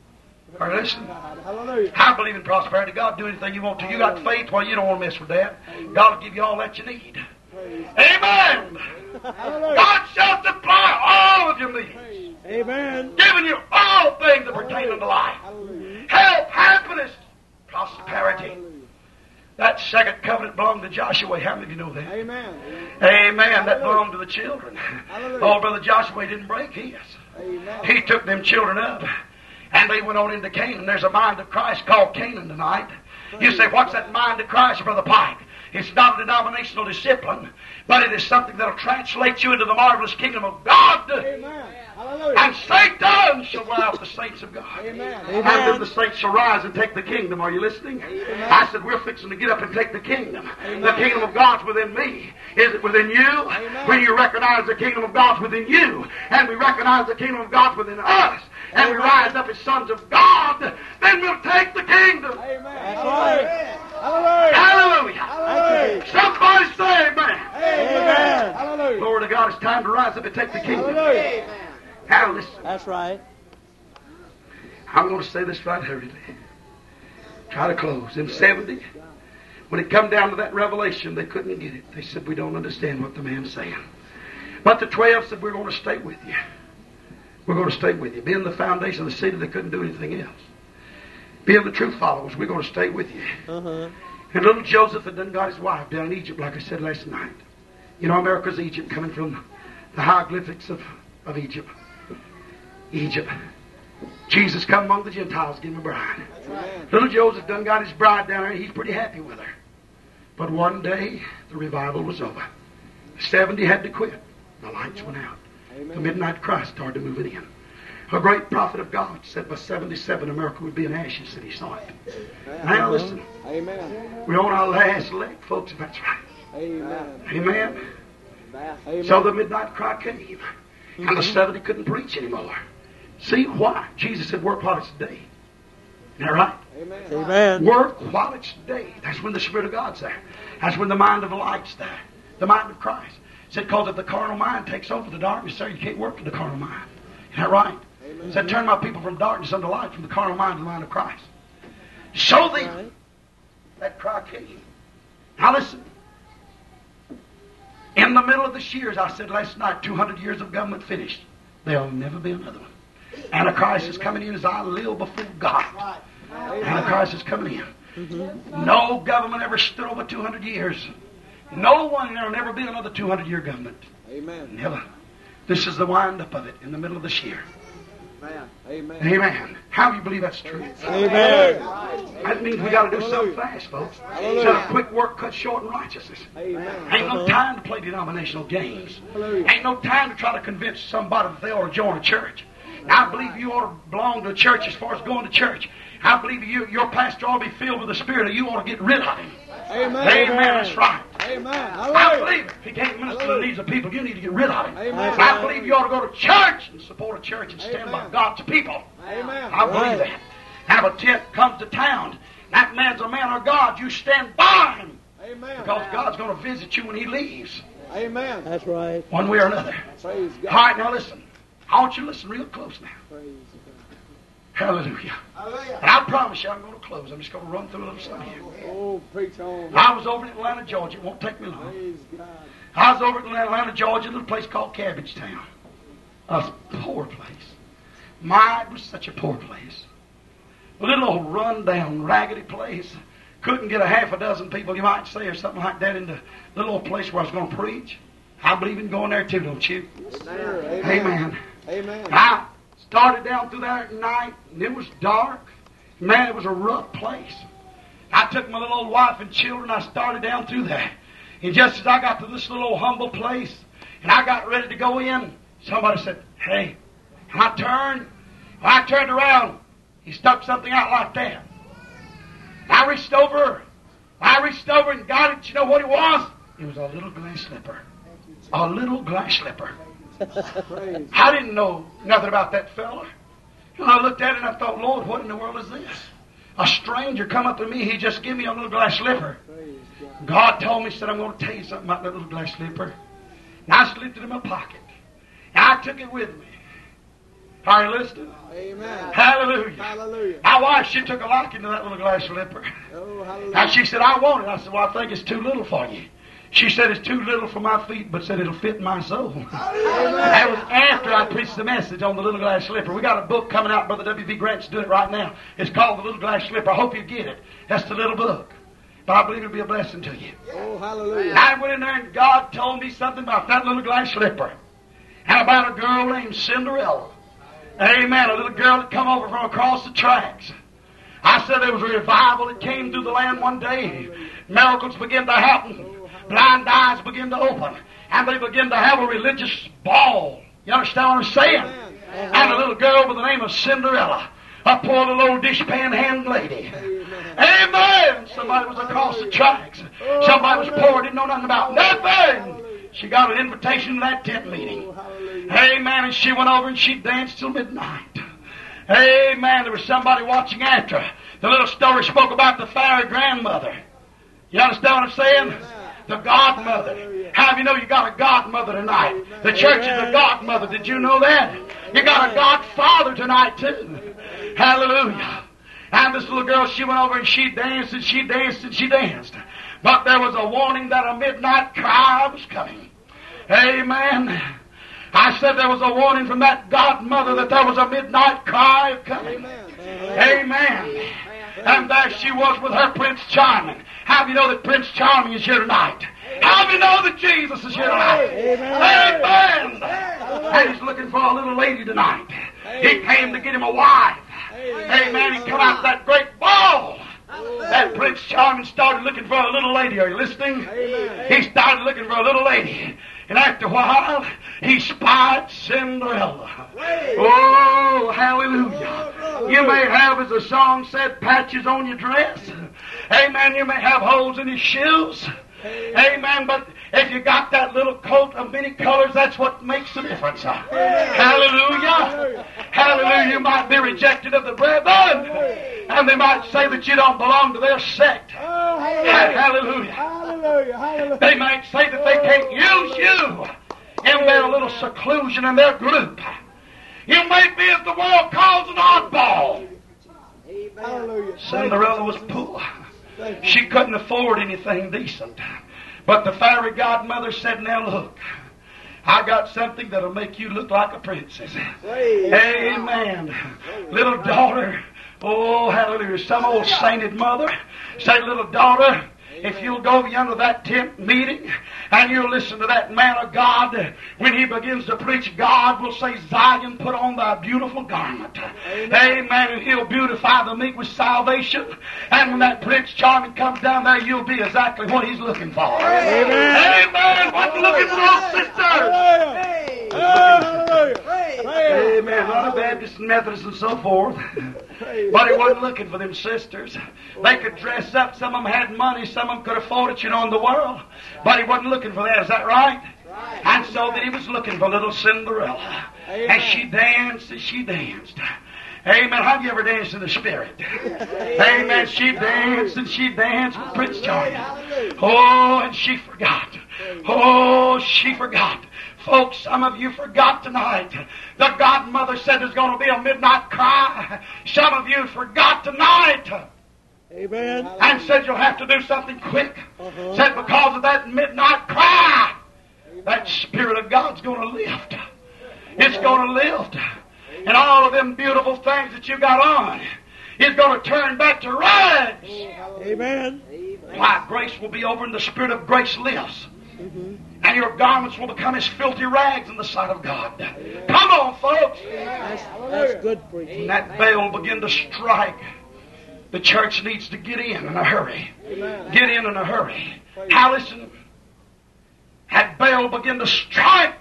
Speaker 1: Or listen,
Speaker 2: God. Hallelujah.
Speaker 1: I believe in prosperity. God do anything you want to. You got faith, well, you don't want to mess with that. God will give you all that you need.
Speaker 2: Praise
Speaker 1: Amen.
Speaker 2: Hallelujah.
Speaker 1: God shall supply all of your needs,
Speaker 2: Praise.
Speaker 3: Amen.
Speaker 1: giving you all things that pertain unto life.
Speaker 2: Hallelujah.
Speaker 1: Health, happiness, prosperity.
Speaker 2: Hallelujah.
Speaker 1: That second covenant belonged to Joshua. How many of you know that?
Speaker 2: Amen.
Speaker 1: Amen. That belonged to the children.
Speaker 2: Hallelujah.
Speaker 1: Oh, Brother Joshua didn't break his.
Speaker 2: Amen.
Speaker 1: He took them children up, and they went on into Canaan. There's a mind of Christ called Canaan tonight. You say, what's that mind of Christ, Brother Pike? It's not a denominational discipline, but it is something that will translate you into the marvelous kingdom of God.
Speaker 2: Amen. Hallelujah.
Speaker 1: And Satan shall wear out the saints of God.
Speaker 2: Amen.
Speaker 1: And then the saints shall rise and take the kingdom. Are you listening? I said, we're fixing to get up and take the kingdom. The kingdom of God's within me. Is it within you?
Speaker 2: Amen.
Speaker 1: When you recognize the kingdom of God's within you, and we recognize the kingdom of God's within us, and we rise up as sons of God, then we'll take the kingdom.
Speaker 2: Amen.
Speaker 3: That's
Speaker 2: Hallelujah.
Speaker 3: right.
Speaker 2: Hallelujah.
Speaker 1: Hallelujah.
Speaker 2: Hallelujah.
Speaker 1: Somebody say amen.
Speaker 2: Amen. Hallelujah.
Speaker 1: Glory to God, it's time to rise up and take the kingdom.
Speaker 2: Hallelujah.
Speaker 1: Now listen,
Speaker 3: That's right.
Speaker 1: I'm going to say this right hurriedly. Try to close. In seventy, When it come down to that revelation, they couldn't get it. They said, we don't understand what the man's saying. But the twelve said, we're going to stay with you. We're going to stay with you. Being the foundation of the city, they couldn't do anything else. Being the true followers, we're going to stay with you.
Speaker 3: Uh-huh.
Speaker 1: And little Joseph had done got his wife down in Egypt, like I said last night. You know, America's Egypt, coming from the hieroglyphics of, of Egypt. Egypt. Jesus come among the Gentiles, give him a bride.
Speaker 2: Amen.
Speaker 1: Little Joseph done got his bride down there, and he's pretty happy with her. But one day, the revival was over. Seventy had to quit. The lights went out.
Speaker 2: Amen.
Speaker 1: The midnight cry started moving in. A great prophet of God said by seventy-seven America would be in ashes, and he saw it. Now listen,
Speaker 2: Amen.
Speaker 1: we're on our last leg, folks, if that's right.
Speaker 2: Amen.
Speaker 1: Amen.
Speaker 2: Amen.
Speaker 1: So the midnight cry came, and the seventy couldn't preach anymore. See why? Jesus said, work while it's day. Isn't that right?
Speaker 2: Amen.
Speaker 3: Amen.
Speaker 1: Work while it's day. That's when the Spirit of God's there. That's when the mind of the light's there. The mind of Christ. It said, because if the carnal mind takes over the darkness, sir, you can't work with the carnal mind. Isn't that right?
Speaker 2: Amen.
Speaker 1: It said, turn my people from darkness unto light, from the carnal mind to the mind of Christ. Show them
Speaker 3: Right.
Speaker 1: that cry came. Now listen. In the middle of this year, as I said last night, two hundred years of government finished. There'll never be another one. Antichrist is coming in as I live before God. Antichrist is coming in.
Speaker 3: Mm-hmm.
Speaker 1: No government ever stood over two hundred years. No one, there'll never be another two hundred year government.
Speaker 2: Amen.
Speaker 1: Never. This is the wind-up of it in the middle of this year.
Speaker 2: Amen. Amen.
Speaker 1: Amen. How do you believe that's true?
Speaker 3: Amen.
Speaker 1: That means we got to do something fast, folks. Instead of quick work cut short in righteousness.
Speaker 2: Amen.
Speaker 1: Ain't no time to play denominational games.
Speaker 2: Hallelujah.
Speaker 1: Ain't no time to try to convince somebody that they ought to join a church. Now, I believe you ought to belong to a church as far as going to church. I believe you, your pastor ought to be filled with the Spirit, or you ought to get rid of him.
Speaker 2: Amen.
Speaker 1: Amen. That's right.
Speaker 2: Amen.
Speaker 1: I
Speaker 2: Hallelujah.
Speaker 1: believe if he can't minister to the needs of people, you need to get rid of him.
Speaker 2: Amen.
Speaker 1: I believe you ought to go to church and support a church and stand by
Speaker 2: Amen.
Speaker 1: God's people.
Speaker 2: Amen.
Speaker 1: I believe
Speaker 3: Right.
Speaker 1: that. Have a tent comes to town. That man's a man of God. You stand by him.
Speaker 2: Amen.
Speaker 1: Because God's going to visit you when he leaves.
Speaker 2: Amen.
Speaker 3: That's right.
Speaker 1: One way or another.
Speaker 2: Praise
Speaker 1: All
Speaker 2: God.
Speaker 1: right, now listen. I want you to listen real close now.
Speaker 2: Praise God.
Speaker 1: Hallelujah.
Speaker 2: Hallelujah.
Speaker 1: And I promise you I'm going to close. I'm just going to run through a little something here.
Speaker 2: Oh, preach on.
Speaker 1: I was over in Atlanta, Georgia. It won't take me long.
Speaker 2: Praise God.
Speaker 1: I was over in Atlanta, Georgia, a little place called Cabbage Town. A poor place. My, it was such a poor place. A little old run-down, raggedy place. Couldn't get a half a dozen people, you might say, or something like that, into the little old place where I was going to preach. I believe in going there too, don't you?
Speaker 2: Sir, amen.
Speaker 1: Amen.
Speaker 2: Amen.
Speaker 1: I started down through there at night, and it was dark. Man, it was a rough place. I took my little old wife and children, I started down through there. And just as I got to this little old humble place, and I got ready to go in, somebody said, hey. And I turned, when I turned around, he stuck something out like that. I reached over, I reached over and got it. You know what it was? It was a little glass slipper. A little glass slipper.
Speaker 2: Praise.
Speaker 1: I didn't know nothing about that fella. And I looked at it and I thought, Lord, what in the world is this? A stranger come up to me, he just gave me a little glass slipper.
Speaker 2: Praise God.
Speaker 1: God told me, said, I'm going to tell you something about that little glass slipper. And I slipped it in my pocket. And I took it with me. Are you listening?
Speaker 2: Amen.
Speaker 1: Hallelujah.
Speaker 2: Hallelujah.
Speaker 1: My wife, she took a liking to that little glass slipper.
Speaker 2: Oh, hallelujah.
Speaker 1: And she said, I want it. I said, well, I think it's too little for you. She said, it's too little for my feet, but said it'll fit my soul. That was after I preached the message on the little glass slipper. We got a book coming out, Brother W B Grant's doing it right now. It's called The Little Glass Slipper. I hope you get it. That's the little book. But I believe it'll be a blessing to you.
Speaker 2: Oh, hallelujah.
Speaker 1: And I went in there and God told me something about that little glass slipper. And about a girl named Cinderella. Amen. A little girl that come over from across the tracks. I said there was a revival that came through the land one day. Miracles began to happen. Blind eyes begin to open. And they begin to have a religious ball. You understand what I'm saying?
Speaker 2: Amen.
Speaker 1: And a little girl by the name of Cinderella. A poor little old dishpan hand lady.
Speaker 2: Amen.
Speaker 1: Amen. Somebody was across the tracks. Somebody was poor, didn't know nothing about nothing. She got an invitation to that tent meeting.
Speaker 2: Oh, hallelujah.
Speaker 1: Amen. And she went over and she danced till midnight. Amen. There was somebody watching after her. The little story spoke about the fairy grandmother. You understand what I'm saying? The godmother. How do you know you got a godmother tonight? The church is a godmother. Did you know that? You got a godfather tonight too. Hallelujah. And this little girl, she went over and she danced and she danced and she danced. But there was a warning that a midnight cry was coming. Amen. I said there was a warning from that godmother that there was a midnight cry coming. Amen. Amen. And there she was with her Prince Charming. How do you know that Prince Charming is here tonight? How do you know that Jesus is here tonight? Amen. Amen. And he's looking for a little lady tonight. He came to get him a wife. Amen. He come out of that great ball. That Prince Charming started looking for a little lady. Are you listening? He started looking for a little lady. And after a while, he spied Cinderella. Oh, hallelujah. You may have, as the song said, patches on your dress. Amen. You may have holes in your shoes. Amen. But if you got that little coat of many colors, that's what makes the difference. Hallelujah. Hallelujah. You might be rejected of the brethren, and they might say that you don't belong to their sect. Hallelujah. Hallelujah. They might say that they can't use you in their little seclusion in their group. You may be, as the world calls, an oddball. Hallelujah. Cinderella was poor. She couldn't afford anything decent. But the fairy godmother said, now look, I got something that'll make you look like a princess. Amen. Little daughter, oh, hallelujah. Some old sainted mother said, little daughter, if you'll go yonder to that tent meeting and you'll listen to that man of God, when he begins to preach, God will say, Zion, put on thy beautiful garment. Amen. Amen. And he'll beautify the meek with salvation. And when that Prince Charming comes down there, you'll be exactly what he's looking for. Amen. Amen. What's looking for, sisters? Hallelujah. Amen. Not a Baptist and Methodist and so forth. But he wasn't looking for them sisters. They could dress up. Some of them had money. Some of them could afford it, you know, in the world. But he wasn't looking for that. Is that right? Right. And so that he was looking for little Cinderella. Amen. And she danced and she danced. Amen. Have you ever danced in the Spirit? Amen. Amen. She danced and she danced with Prince Charming. Oh, and she forgot. Oh, she forgot. Folks, some of you forgot tonight. The godmother said there's going to be a midnight cry. Some of you forgot tonight.
Speaker 3: Amen.
Speaker 1: And said you'll have to do something quick. Uh-huh. Said because of that midnight cry, that Spirit of God's going to lift. It's going to lift. And all of them beautiful things that you got on is going to turn back to rags.
Speaker 3: Amen.
Speaker 1: Why, grace will be over and the Spirit of grace lifts. Mm-hmm. And your garments will become as filthy rags in the sight of God. Amen. Come on, folks.
Speaker 3: That's, that's good preaching.
Speaker 1: And that bell will begin to strike. The church needs to get in in a hurry. Amen. Get in in a hurry. Now listen. That bell began to strike.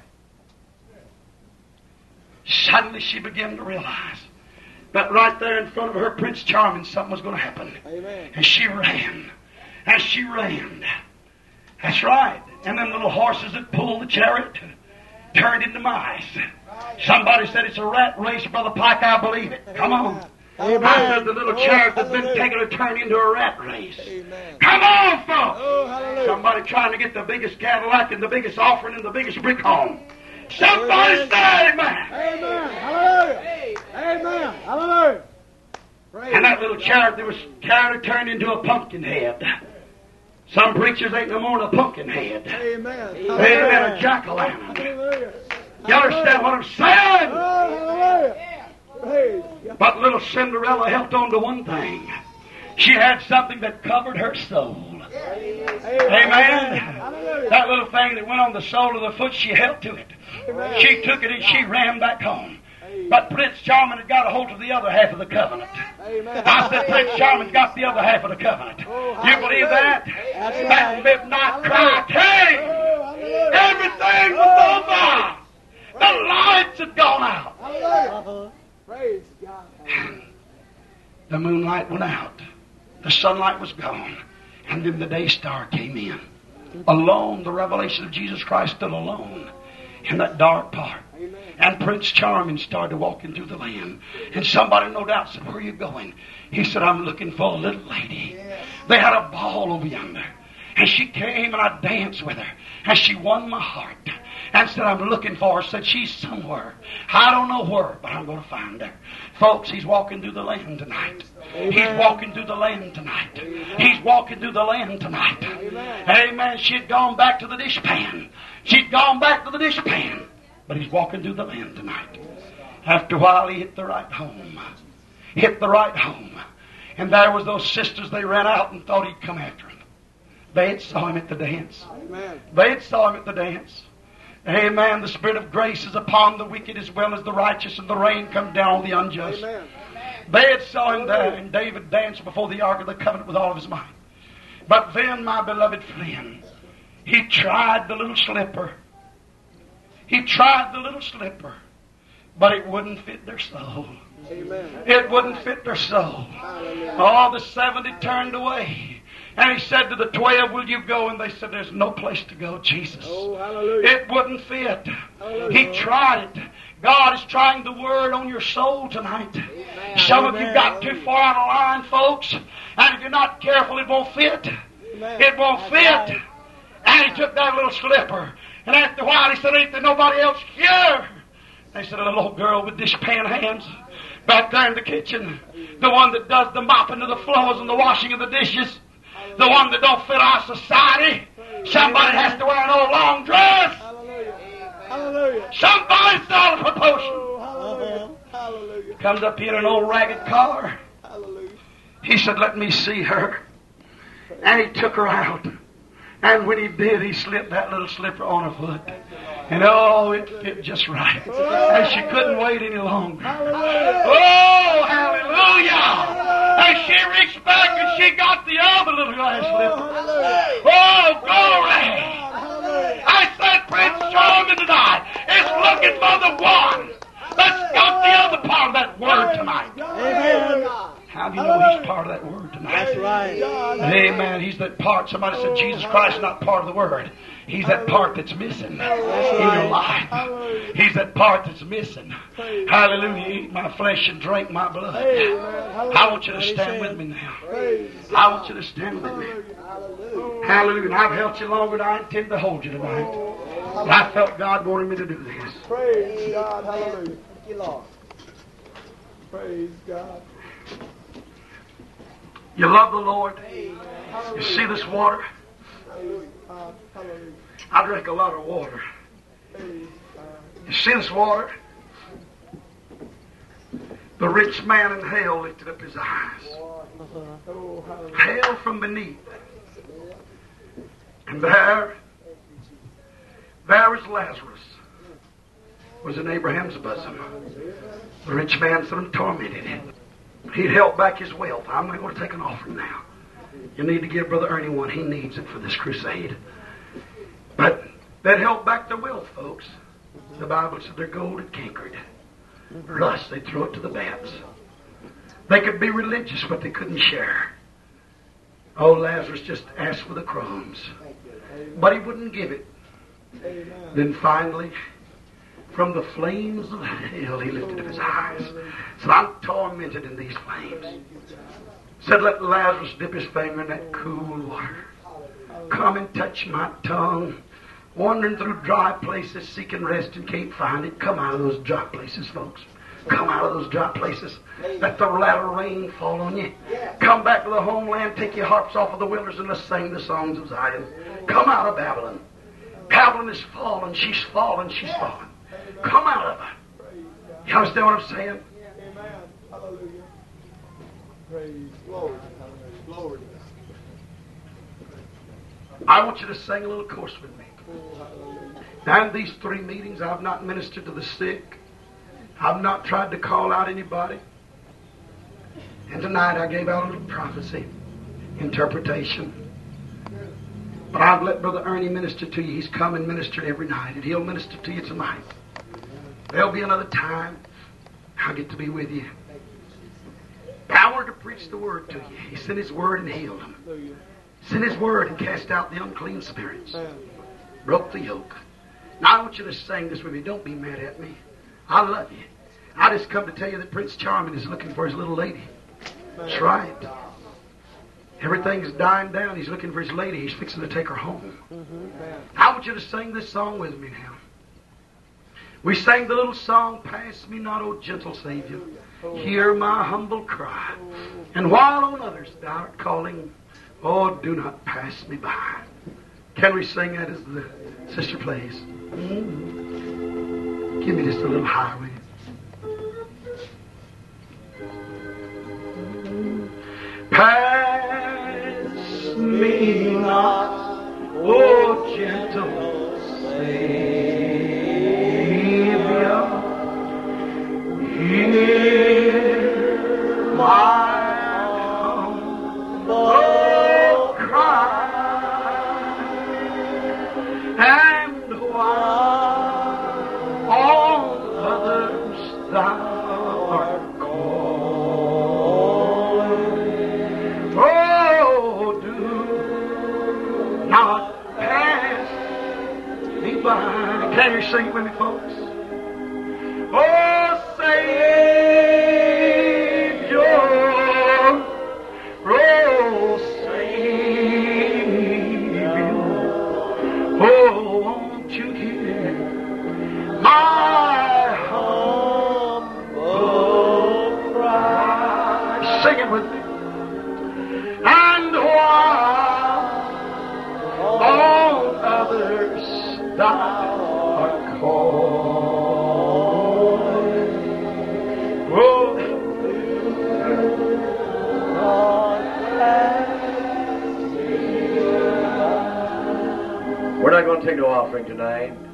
Speaker 1: Suddenly she began to realize that right there in front of her, Prince Charming, something was going to happen. Amen. And she ran. And she ran. That's right. And them little horses that pulled the chariot turned into mice. Somebody said it's a rat race, Brother Pike. I believe it. Come on. Amen. I said the little chariot that's been taken to turn into a rat race. Amen. Come on, folks. Oh, somebody trying to get the biggest Cadillac and the biggest offering and the biggest brick home. Somebody say amen.
Speaker 2: Amen. Hallelujah. Amen. Hallelujah. Praise
Speaker 1: and that little chariot that was carried turned into a pumpkin head. Some preachers ain't no more than a pumpkin head.
Speaker 2: Amen.
Speaker 1: Amen. A jack-o'-lantern. You understand what I'm saying?
Speaker 2: Oh, hallelujah.
Speaker 1: But little Cinderella held on to one thing. She had something that covered her soul. Amen. Amen. That little thing that went on the sole of the foot, she held to it. Amen. She took it and she ran back home. But Prince Charming had got a hold of the other half of the covenant. Amen. I said Prince Charming's got the other half of the covenant. Oh, you believe that? That's that right. Midnight cry came. Oh, everything was over. The lights had gone out.
Speaker 2: Uh-huh. Praise God.
Speaker 1: The moonlight went out. The sunlight was gone. And then the day star came in. Alone, the revelation of Jesus Christ stood alone in that dark part. Amen. And Prince Charming started walking through the land. And somebody no doubt said, where are you going? He said, I'm looking for a little lady. Yes. They had a ball over yonder. And she came and I danced with her. And she won my heart. and said, I'm looking for her. Said, she's somewhere. I don't know where, but I'm going to find her. Folks, he's walking through the land tonight.
Speaker 2: Amen.
Speaker 1: He's walking through the land tonight.
Speaker 2: Amen.
Speaker 1: He's walking through the land tonight.
Speaker 2: Amen.
Speaker 1: Amen. She'd gone back to the dishpan. She'd gone back to the dishpan. But he's walking through the land tonight. After a while, he hit the right home. Hit the right home. And there was those sisters, they ran out and thought he'd come after them. They had saw him at the dance.
Speaker 2: Amen.
Speaker 1: They had saw him at the dance. Amen. The Spirit of grace is upon the wicked as well as the righteous, and the rain comes down on the unjust.
Speaker 2: Amen.
Speaker 1: They had saw him there, and David danced before the ark of the covenant with all of his might. But then, my beloved friend, he tried the little slipper. He tried the little slipper, but it wouldn't fit their soul.
Speaker 2: Amen.
Speaker 1: It wouldn't fit their soul.
Speaker 2: Hallelujah.
Speaker 1: All the seventy turned away. And he said to the twelve, will you go? And they said, there's no place to go, Jesus.
Speaker 2: Oh, hallelujah.
Speaker 1: It wouldn't fit.
Speaker 2: Hallelujah.
Speaker 1: He tried it. God is trying the word on your soul tonight.
Speaker 2: Amen.
Speaker 1: Some of you
Speaker 3: Amen.
Speaker 1: got too far out of line, folks. And if you're not careful, it won't fit.
Speaker 2: Amen.
Speaker 1: It won't
Speaker 3: That's
Speaker 1: fit.
Speaker 3: right.
Speaker 1: And he took that little slipper. And after a while, he said, ain't there nobody else here? They said, a little old girl with dishpan hands back there in the kitchen. The one that does the mopping of the floors and the washing of the dishes. The one that don't fit our society. Somebody has to wear an old long dress.
Speaker 2: Hallelujah. Hallelujah.
Speaker 1: Somebody's out of proportion.
Speaker 2: Oh, hallelujah. Hallelujah.
Speaker 1: Comes up here in an old ragged car.
Speaker 2: Hallelujah.
Speaker 1: He said, let me see her. And he took her out. And when he did, he slipped that little slipper on her foot. And oh, it fit just right. And she couldn't wait any longer.
Speaker 2: Hallelujah.
Speaker 1: Oh, hallelujah! And she reached back and she got the other little glass slipper.
Speaker 2: Hallelujah.
Speaker 1: Oh, glory!
Speaker 2: Hallelujah.
Speaker 1: I said, Prince Charming tonight is looking for the one that's got the other part of that word tonight.
Speaker 3: Amen.
Speaker 1: How do you know he's part of that word tonight?
Speaker 3: That's right.
Speaker 1: Amen. He's that part. Somebody said Jesus Christ is not part of the word. He's that part that's missing in your life. He's that part that's missing. Hallelujah. Eat my flesh and drink my blood. I want you to stand with me now. I want you to stand with me. Hallelujah. And I've held you longer than I intend to hold you tonight. And I felt God wanted me to do this.
Speaker 2: Praise God. Hallelujah. Thank you, Lord. Praise God.
Speaker 1: You love the Lord. You see this water?
Speaker 2: Hallelujah. Hallelujah.
Speaker 1: I drink a lot of water.
Speaker 2: Praise God.
Speaker 1: You see this water? The rich man in hell lifted up his eyes.
Speaker 2: Oh, hallelujah.
Speaker 1: Hell from beneath. And there, there was Lazarus, was in Abraham's bosom. The rich man said, I'm tormented him. He'd held back his wealth. I'm not going to take an offering now. You need to give Brother Ernie one. He needs it for this crusade. But they'd held back their wealth, folks. The Bible said their gold had cankered. Lust, they'd throw it to the bats. They could be religious, but they couldn't share. Oh, Lazarus just asked for the crumbs. But he wouldn't give it.
Speaker 2: Amen.
Speaker 1: Then finally, from the flames of hell, he lifted up his eyes. Said, I'm tormented in these flames. Said, let Lazarus dip his finger in that cool water. Come and touch my tongue. Wandering through dry places, seeking rest and can't find it. Come out of those dry places, folks. Come out of those dry places. Let the latter rain fall on you. Come back to the homeland. Take your harps off of the wilderness and let's sing the songs of Zion. Come out of Babylon. Babylon is fallen. She's fallen. She's fallen. Come out of it. You understand what I'm saying?
Speaker 2: Amen. Hallelujah. Praise glory. Hallelujah. Glory to God.
Speaker 1: I want you to sing a little chorus with me.
Speaker 2: Oh, hallelujah.
Speaker 1: Now, in these three meetings, I've not ministered to the sick. I've not tried to call out anybody. And tonight I gave out a little prophecy, interpretation. But I've let Brother Ernie minister to you. He's come and ministered every night, and he'll minister to you tonight. There'll be another time I'll get to be with you. Power to preach the word to you. He sent his word and healed them.
Speaker 2: Hallelujah.
Speaker 1: Sent his word and cast out the unclean spirits.
Speaker 2: Amen.
Speaker 1: Broke the yoke. Now I want you to sing this with me. Don't be mad at me. I love you. I just come to tell you that Prince Charming is looking for his little lady. That's right. Everything's dying down. He's looking for his lady. He's fixing to take her home.
Speaker 2: Amen.
Speaker 1: I want you to sing this song with me now. We sang the little song, Pass me not, O gentle Savior, hear my humble cry. And while on others thou art calling, oh, do not pass me by. Can we sing that as the sister plays? Mm-hmm. Give me just a little higher, will you? Pass me not, O gentle Savior, hear my humble cry, and while all others thou art calling, oh, do not pass me by. Can you sing it with me, folks? Oh, Savior, oh, Savior, oh, won't you hear my humble cry? Sing it with me. And while all others thou art calling, oh,
Speaker 4: we're not going to take no offering tonight.